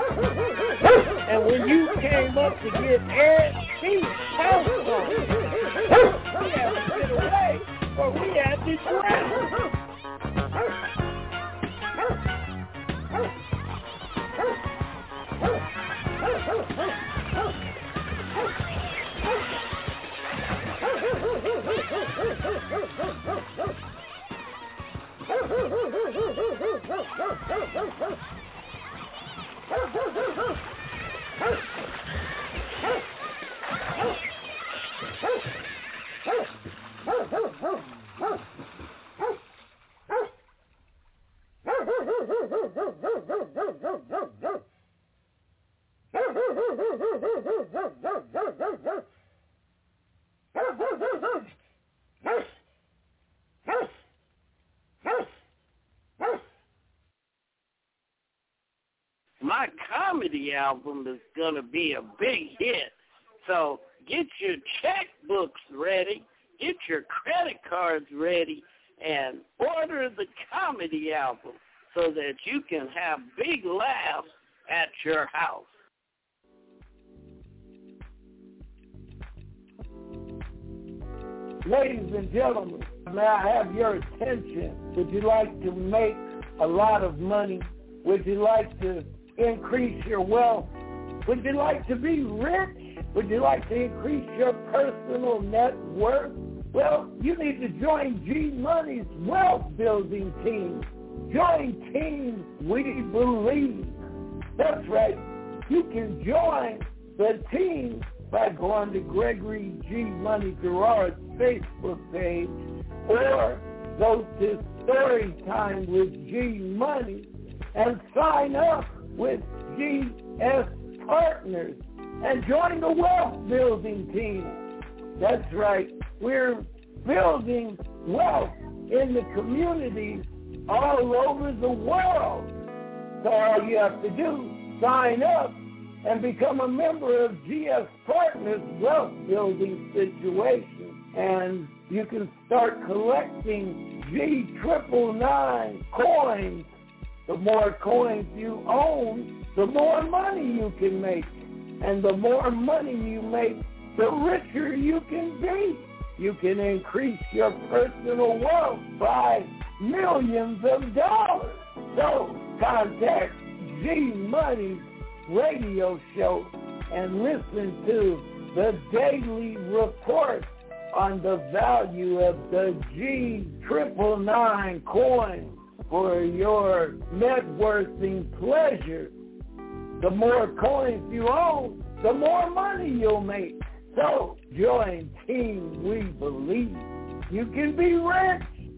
C: And when you came up to get air, he pounced on you. We had to get away, or we had to drown. My comedy album is going to be a big hit. So get your checkbooks ready, get your credit cards ready, and order the comedy album so that you can have big laughs at your house. Ladies and gentlemen, may I have your attention? Would you like to make a lot of money? Would you like to increase your wealth? Would you like to be rich? Would you like to increase your personal net worth? Well, you need to join G Money's wealth building team. Join Team We Believe. That's right. You can join the team by going to Gregory G Money Gerard's Facebook page or go to Storytime with G Money and sign up with G S Partners and join the wealth building team. That's right. We're building wealth in the communities all over the world. So all you have to do, sign up and become a member of G S Partners Wealth Building Situation. And you can start collecting G triple nine coins. The more coins you own, the more money you can make. And the more money you make, the richer you can be. You can increase your personal wealth by millions of dollars. So contact G Money's radio show and listen to the daily report on the value of the G triple nine coin for your net worthing pleasure. The more coins you own, the more money you'll make. So join Team We Believe. You can be rich.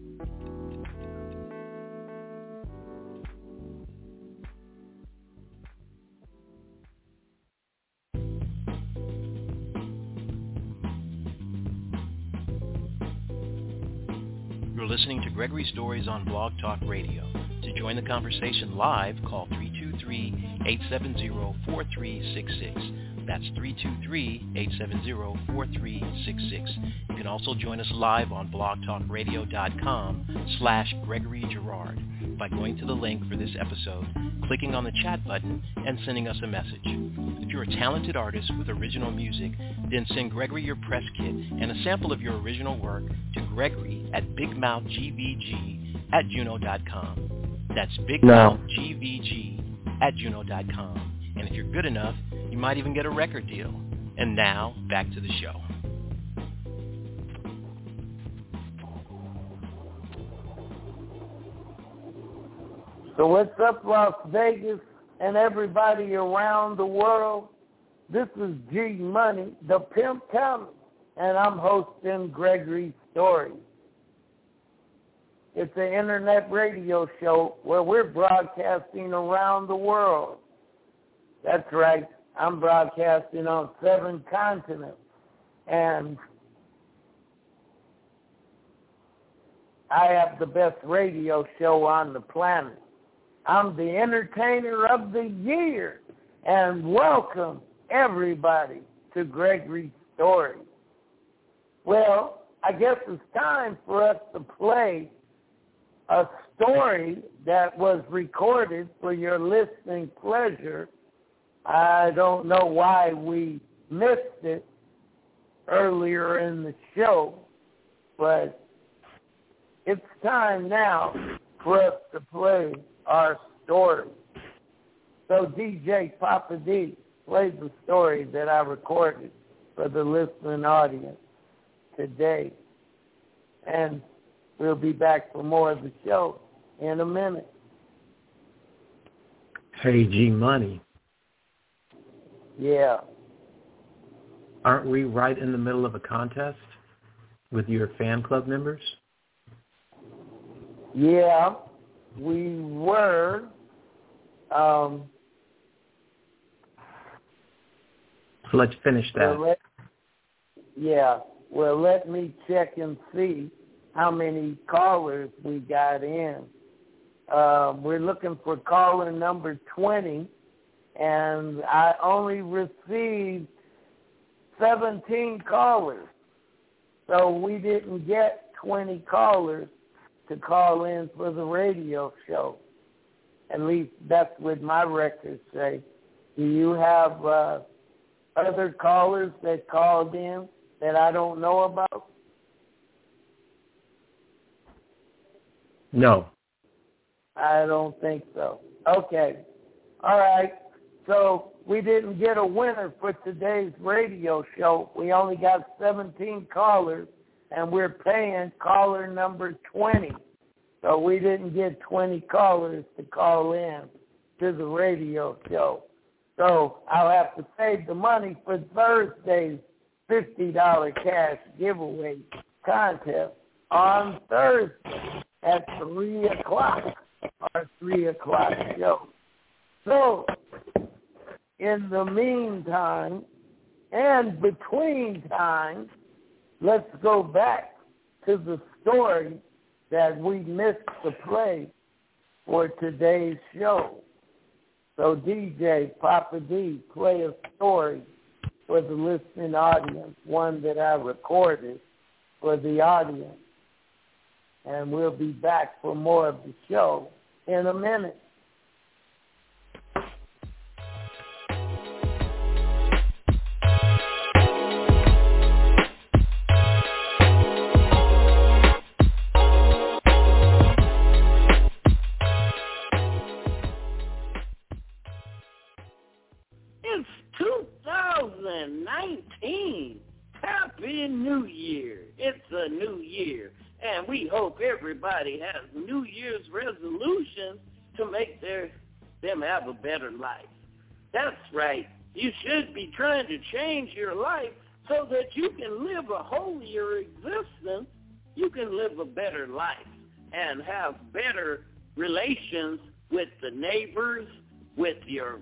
B: You're listening to Gregory Stories on Blog Talk Radio. To join the conversation live, call three two three, eight seven zero, four three six six. That's three two three, eight seven zero, four three six six. You can also join us live on blogtalkradio.com slash Gregory Girard by going to the link for this episode, clicking on the chat button, and sending us a message. If you're a talented artist with original music, then send Gregory your press kit and a sample of your original work to Gregory at bigmouthgvg at juno dot com. That's bigmouthgvg at juno dot com. And if you're good enough, you might even get a record deal. And now, back to the show.
C: So what's up, Las Vegas and everybody around the world? This is G Money, the Pimp Coming, and I'm hosting Gregory Stories. It's an internet radio show where we're broadcasting around the world. That's right. I'm broadcasting on seven continents. And I have the best radio show on the planet. I'm the entertainer of the year. And welcome everybody to Gregory Stories. Well, I guess it's time for us to play a story that was recorded for your listening pleasure. I don't know why we missed it, earlier in the show, but it's time now for us to play our story. So D J Papa D, play the story that I recorded for the listening audience today. And we'll be back for more of the show in a minute.
D: Hey, G Money.
C: Yeah.
D: Aren't we right in the middle of a contest with your fan club members?
C: Yeah, we were. Um,
D: so let's finish that.
C: Well, let, yeah. Well, let me check and see how many callers we got in. Uh, we're looking for caller number twenty, and I only received seventeen callers. So we didn't get twenty callers to call in for the radio show. At least that's what my records say. Do you have uh, other callers that called in that I don't know about?
D: No.
C: I don't think so. Okay. All right. So we didn't get a winner for today's radio show. We only got seventeen callers, and we're paying caller number twenty. So we didn't get twenty callers to call in to the radio show. So I'll have to save the money for Thursday's fifty dollars cash giveaway contest on Thursday at three o'clock, our three o'clock show. So in the meantime and between times, let's go back to the story that we missed to play for today's show. So D J Papa D, play a story for the listening audience, one that I recorded for the audience. And we'll be back for more of the show in a minute.
A: It's two thousand nineteen. Happy New Year. It's a new year. And we hope everybody has New Year's resolutions to make their them have a better life. That's right. You should be trying to change your life so that you can live a holier existence. You can live a better life and have better relations with the neighbors, with your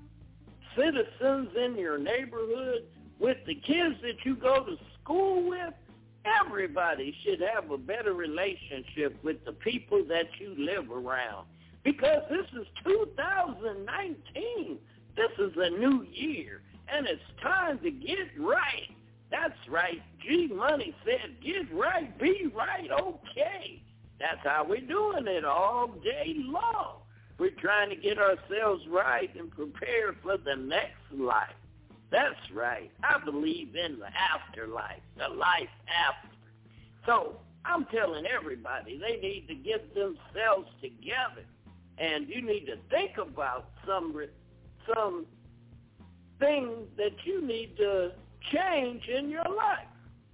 A: citizens in your neighborhood, with the kids that you go to school with. Everybody should have a better relationship with the people that you live around, because this is two thousand nineteen. This is a new year, and it's time to get right. That's right. G Money said, get right, be right, okay. That's how we're doing it all day long. We're trying to get ourselves right and prepare for the next life. That's right. I believe in the afterlife, the life after. So I'm telling everybody they need to get themselves together, and you need to think about some some things that you need to change in your life.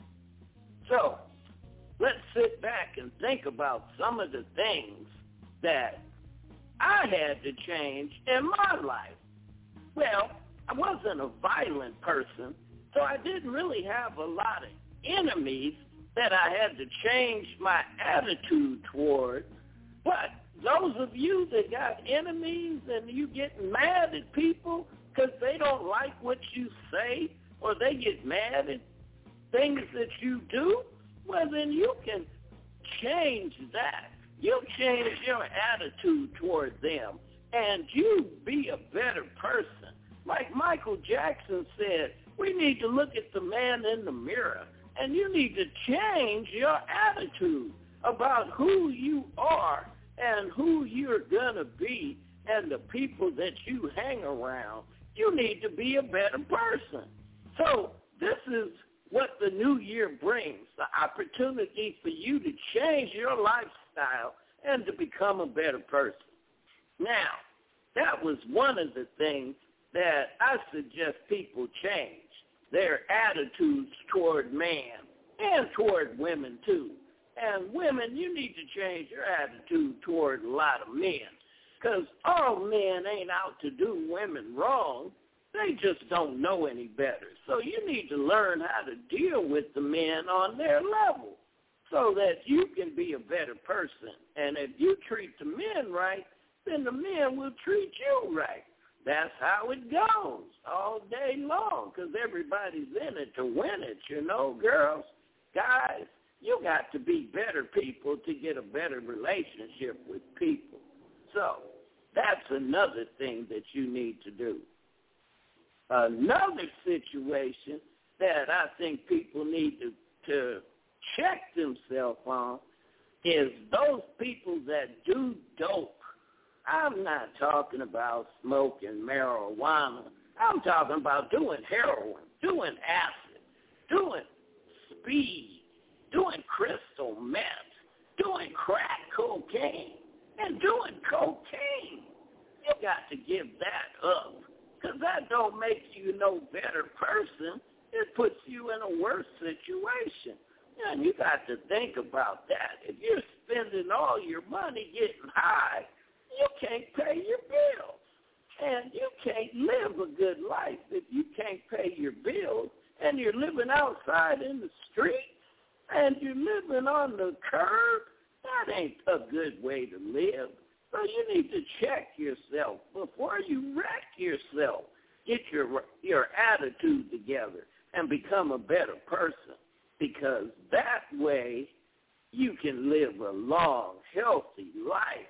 A: So let's sit back and think about some of the things that I had to change in my life. Well, I wasn't a violent person, so I didn't really have a lot of enemies that I had to change my attitude toward. But those of you that got enemies and you get mad at people because they don't like what you say, or they get mad at things that you do, well, then you can change that. You change your attitude toward them, and you be a better person. Like Michael Jackson said, we need to look at the man in the mirror, and you need to change your attitude about who you are and who you're going to be and the people that you hang around. You need to be a better person. So this is what the new year brings, the opportunity for you to change your lifestyle and to become a better person. Now, that was one of the things that I suggest people change, their attitudes toward man and toward women too. And women, you need to change your attitude toward a lot of men, because all men ain't out to do women wrong. They just don't know any better. So you need to learn how to deal with the men on their level so that you can be a better person. And if you treat the men right, then the men will treat you right. That's how it goes all day long, because everybody's in it to win it, you know, girls, guys. You got to be better people to get a better relationship with people. So that's another thing that you need to do. Another situation that I think people need to, to check themselves on is those people that do dope. I'm not talking about smoking marijuana. I'm talking about doing heroin, doing acid, doing speed, doing crystal meth, doing crack cocaine, and doing cocaine. You got to give that up, because that don't make you no better person. It puts you in a worse situation. And you got to think about that. If you're spending all your money getting high, you can't pay your bills. And you can't live a good life if you can't pay your bills, and you're living outside in the street, and you're living on the curb. That ain't a good way to live. So you need to check yourself before you wreck yourself. Get your your attitude together and become a better person, because that way you can live a long, healthy life.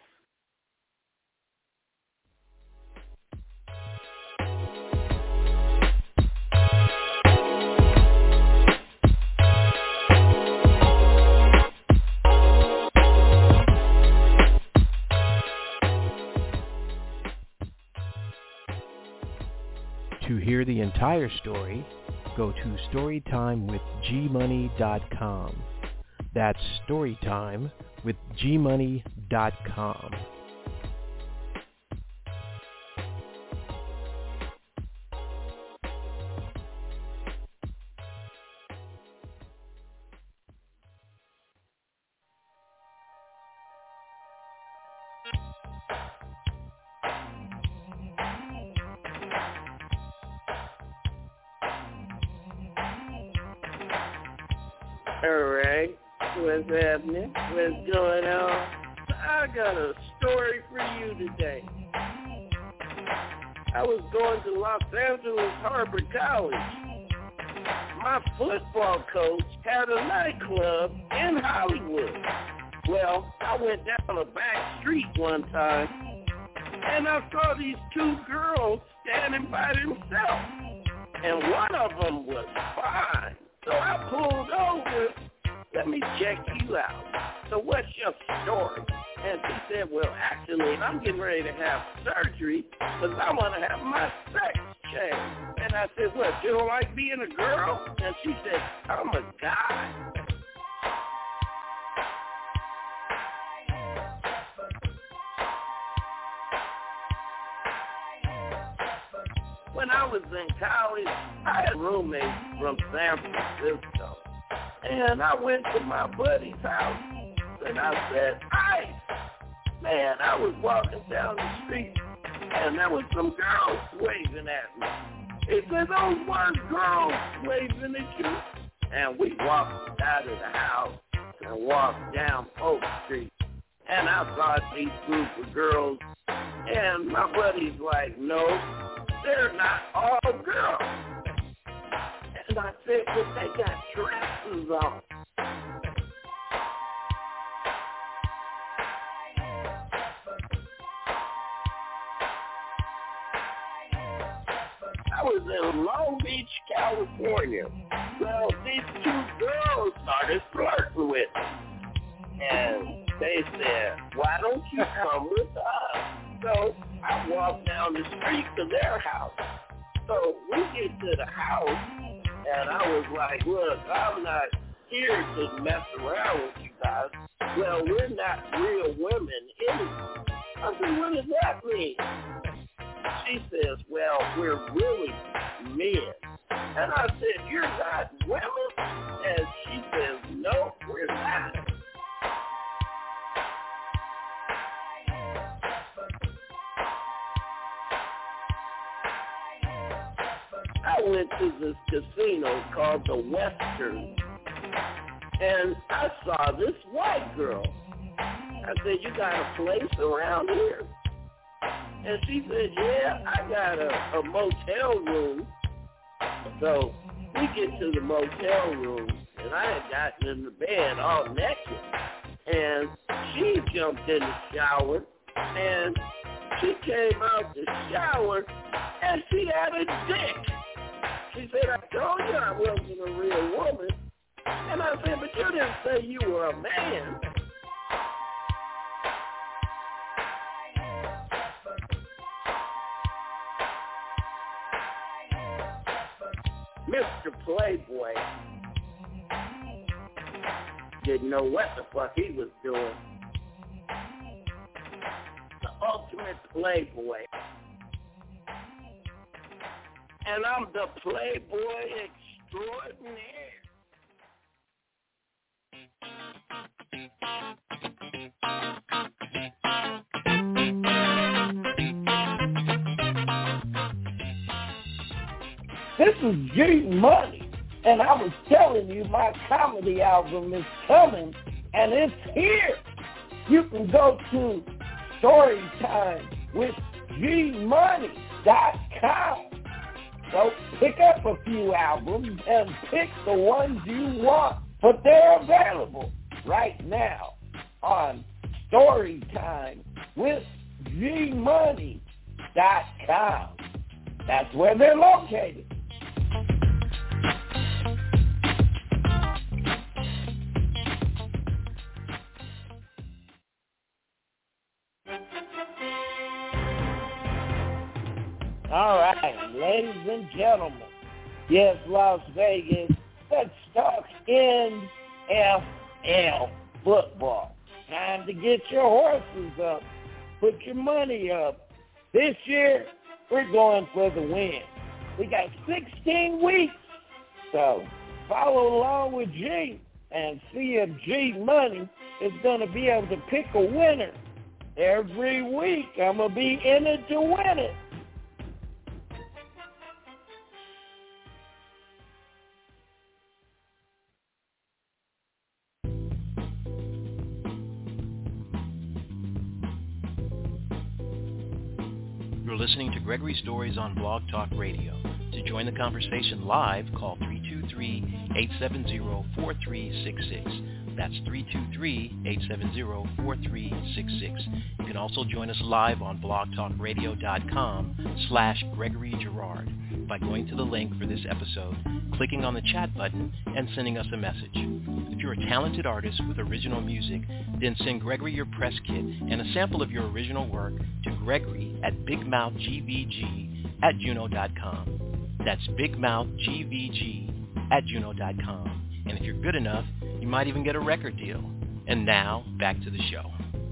B: To hear the entire story, go to storytime with g money dot com. That's storytime with g money dot com.
A: All right, what's happening? What's going on? I got a story for you today. I was going to Los Angeles Harbor College. My football coach had a nightclub in Hollywood. Well, I went down a back street one time, and I saw these two girls standing by themselves, and one of them was fine. So I pulled over, let me check you out. So what's your story? And she said, well, actually, I'm getting ready to have surgery because I want to have my sex changed. And I said, what, you don't like being a girl? And she said, I'm a guy. When I was in college, I had roommates from San Francisco. And I went to my buddy's house, and I said, Ice. Man, I was walking down the street, and there was some girls waving at me. He said, those weren't girls waving at you. And we walked out of the house and walked down Polk Street. And I saw these group of girls, and my buddy's like, no, they're not all girls. And I said, but they got dresses on. I was in Long Beach, California. Well, these two girls started flirting with me. And they said, why don't you come with us? So I walked down the street to their house. So we get to the house, And I was like, look, I'm not here to mess around with you guys. Well, we're not real women anyway. I said, what does that mean? She says, well, we're really men. And I said, you're not women? And she says, no, we're not. I went to this casino called the Western, and I saw this white girl. I said, you got a place around here? And she said, yeah, I got a, a motel room. So we get to the motel room, and I had gotten in the bed all naked. And she jumped in the shower, and she came out the shower, and she had a dick. She said, I told you I wasn't a real woman. And I said, but you didn't say you were a man. Mister Playboy didn't know what the fuck he was doing. The ultimate playboy. And I'm the playboy extraordinaire.
C: This is G Money, and I was telling you my comedy album is coming, and it's here. You can go to Storytime with G Money dot com. So pick up a few albums and pick the ones you want, but they're available right now on Storytime with G Money dot com. That's where they're located. All right, ladies and gentlemen, yes, Las Vegas, let's talk N F L football. Time to get your horses up, put your money up. This year, we're going for the win. We got sixteen weeks, so follow along with G and see if G Money is going to be able to pick a winner. Every week, I'm going to be in it to win it.
B: You're listening to Gregory Stories on Blog Talk Radio. To join the conversation live, call three two three, eight seven zero, four three six six. That's three two three, eight seven zero, four three six six. You can also join us live on blogtalkradio.com slash Gregory Girard by going to the link for this episode, clicking on the chat button, and sending us a message. If you're a talented artist with original music, then send Gregory your press kit and a sample of your original work to Gregory at big mouth g v g at juno dot com. That's big mouth g v g at juno dot com. And if you're good enough, you might even get a record deal. And now, back to the show.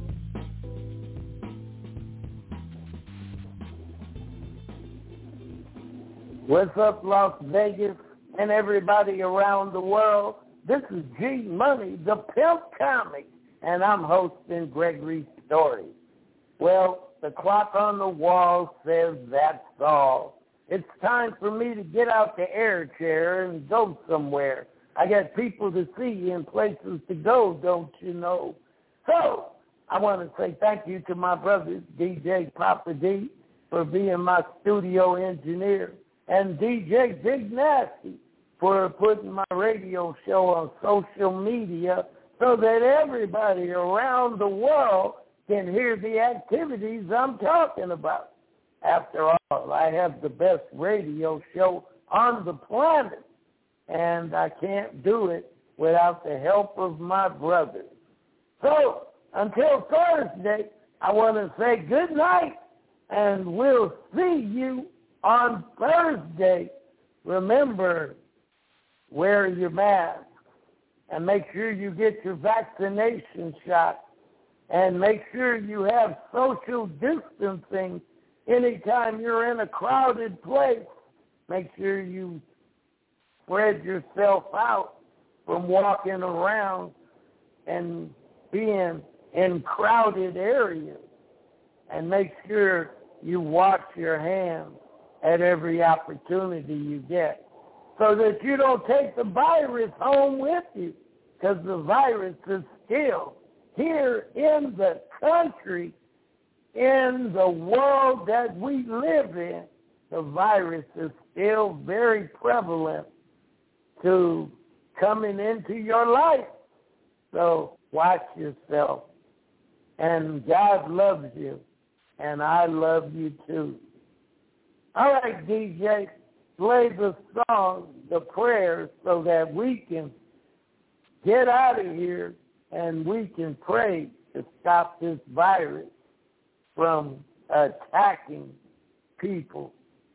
C: What's up, Las Vegas and everybody around the world? This is G Money, the Pimp Comic, and I'm hosting Gregory Stories. Well, the clock on the wall says that's all. It's time for me to get out the air chair and go somewhere. I got people to see and places to go, don't you know? So I want to say thank you to my brothers, D J Papa D, for being my studio engineer, and D J Big Nasty for putting my radio show on social media so that everybody around the world can hear the activities I'm talking about. After all, I have the best radio show on the planet, and I can't do it without the help of my brothers. So, until Thursday, I want to say good night, and we'll see you on Thursday. Remember, wear your mask, and make sure you get your vaccination shot, and make sure you have social distancing anytime you're in a crowded place. Make sure you spread yourself out from walking around and being in crowded areas. And make sure you wash your hands at every opportunity you get so that you don't take the virus home with you, because the virus is still here in the country, in the world that we live in. The virus is still very prevalent to coming into your life. So watch yourself. And God loves you, and I love you too. All right, D J, play the song, the prayer, so that we can get out of here and we can pray to stop this virus from attacking people.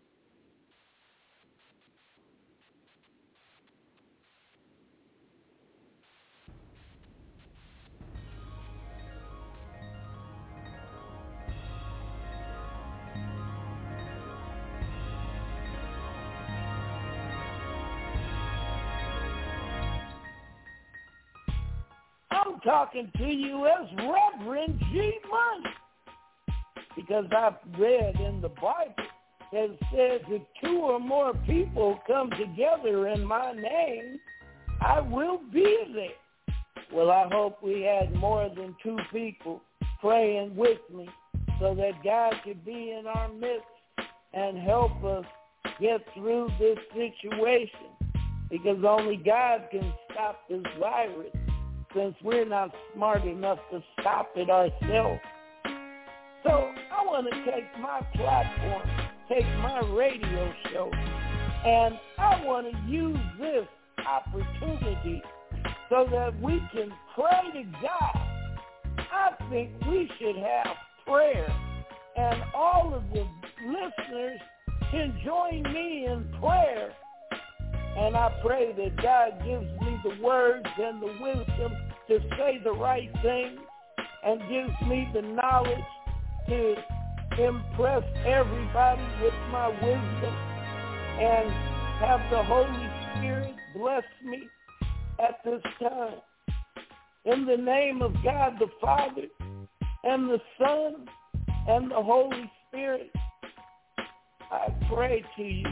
C: I'm talking to you as Reverend G Money, because I've read in the Bible that it says if two or more people come together in my name, I will be there. Well, I hope we had more than two people praying with me so that God could be in our midst and help us get through this situation, because only God can stop this virus, since we're not smart enough to stop it ourselves. So I want to take my platform, take my radio show, and I want to use this opportunity so that we can pray to God. I think we should have prayer, and all of the listeners can join me in prayer. And I pray that God gives me the words and the wisdom to say the right thing, and gives me the knowledge to impress everybody with my wisdom, and have the Holy Spirit bless me at this time. In the name of God the Father, and the Son, and the Holy Spirit, I pray to you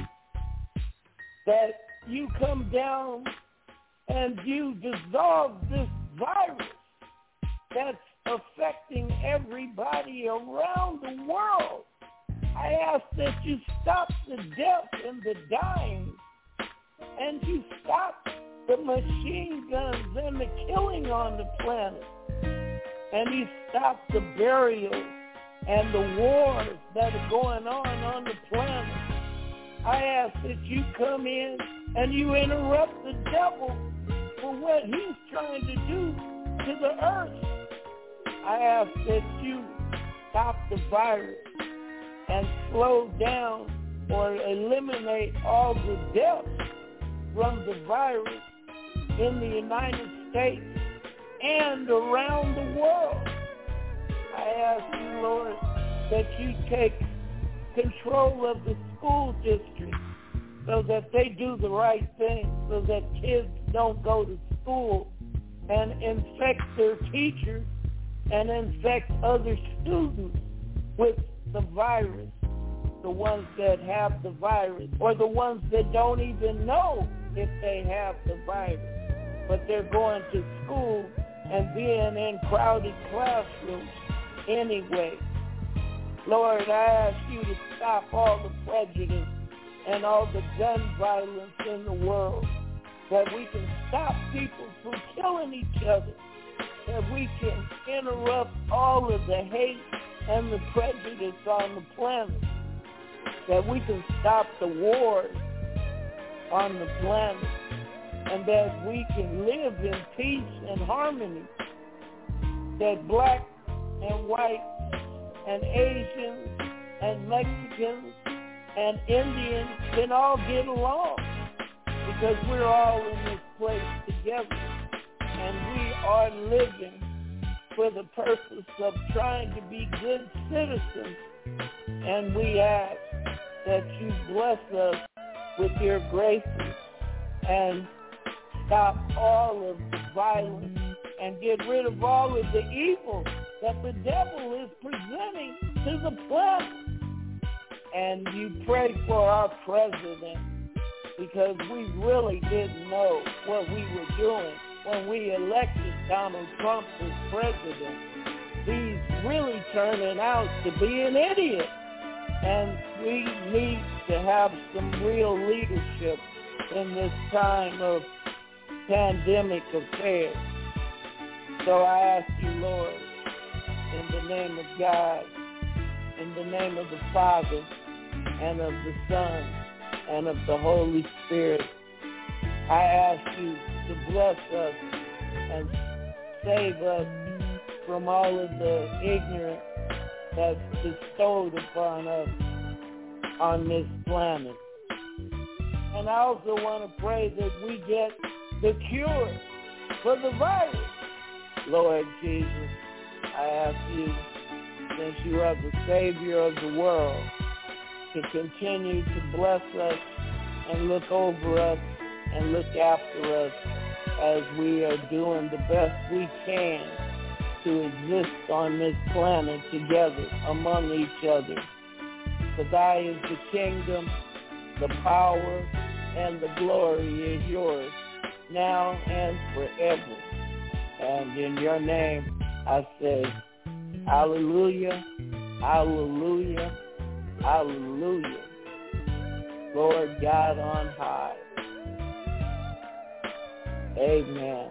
C: that you come down and you dissolve this virus that's affecting everybody around the world. I ask that you stop the death and the dying, and you stop the machine guns and the killing on the planet, and you stop the burials and the wars that are going on on the planet. I ask that you come in and you interrupt the devil for what he's trying to do to the earth. I ask that you stop the virus and slow down or eliminate all the deaths from the virus in the United States and around the world. I ask you, Lord, that you take control of the school district so that they do the right thing, so that kids don't go to school and infect their teachers and infect other students with the virus, the ones that have the virus, or the ones that don't even know if they have the virus, but they're going to school and being in crowded classrooms anyway. Lord, I ask you to stop all the prejudice and all the gun violence in the world, that we can stop people from killing each other, that we can interrupt all of the hate and the prejudice on the planet, that we can stop the wars on the planet, and that we can live in peace and harmony, that black and white and Asians and Mexicans and Indians can all get along, because we're all in this place together, and we are living for the purpose of trying to be good citizens. And we ask that you bless us with your graces and stop all of the violence and get rid of all of the evil that the devil is presenting to the planet. And you pray for our president, because we really didn't know what we were doing when we elected Donald Trump as president. He's really turning out to be an idiot. And we need to have some real leadership in this time of pandemic affairs. So I ask you, Lord, in the name of God, in the name of the Father, and of the Son, and of the Holy Spirit, I ask you to bless us and save us from all of the ignorance that's bestowed upon us on this planet. And I also want to pray that we get the cure for the virus. Lord Jesus, I ask you, since you are the Savior of the world, to continue to bless us and look over us and look after us as we are doing the best we can to exist on this planet together among each other. For thy is the kingdom, the power, and the glory is yours, now and forever. And in your name I say, hallelujah, hallelujah, hallelujah. Lord God on high. Amen.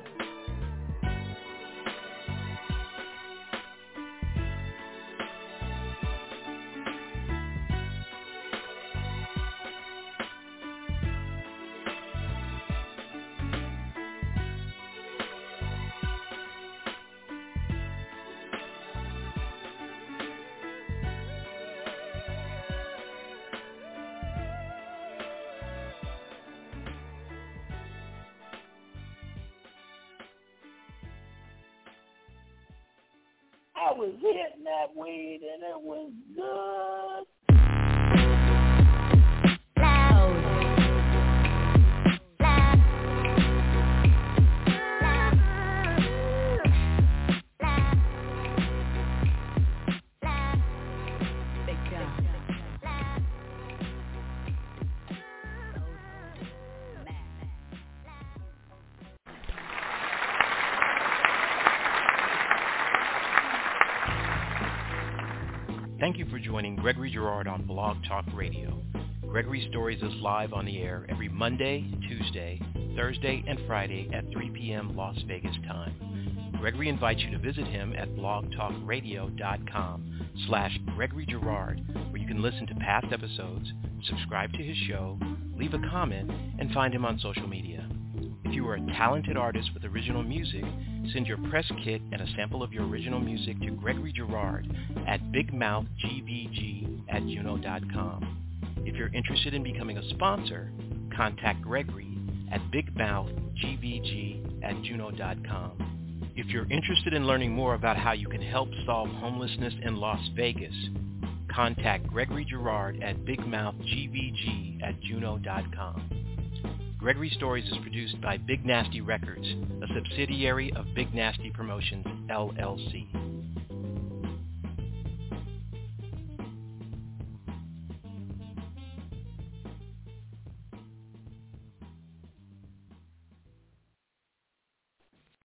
C: I was hitting that weed and it was good.
B: Thank you for joining Gregory Girard on Blog Talk Radio. Gregory Stories is live on the air every Monday, Tuesday, Thursday, and Friday at three p.m. Las Vegas time. Gregory invites you to visit him at blogtalkradio.com slash Gregory Girard, where you can listen to past episodes, subscribe to his show, leave a comment, and find him on social media. If you are a talented artist with original music, send your press kit and a sample of your original music to Gregory Girard at bigmouthgvg at juno dot com. If you're interested in becoming a sponsor, contact Gregory at bigmouthgvg at juno dot com. If you're interested in learning more about how you can help solve homelessness in Las Vegas, contact Gregory Girard at bigmouthgvg at juno dot com. Gregory Stories is produced by Big Nasty Records, a subsidiary of Big Nasty Promotions, L L C.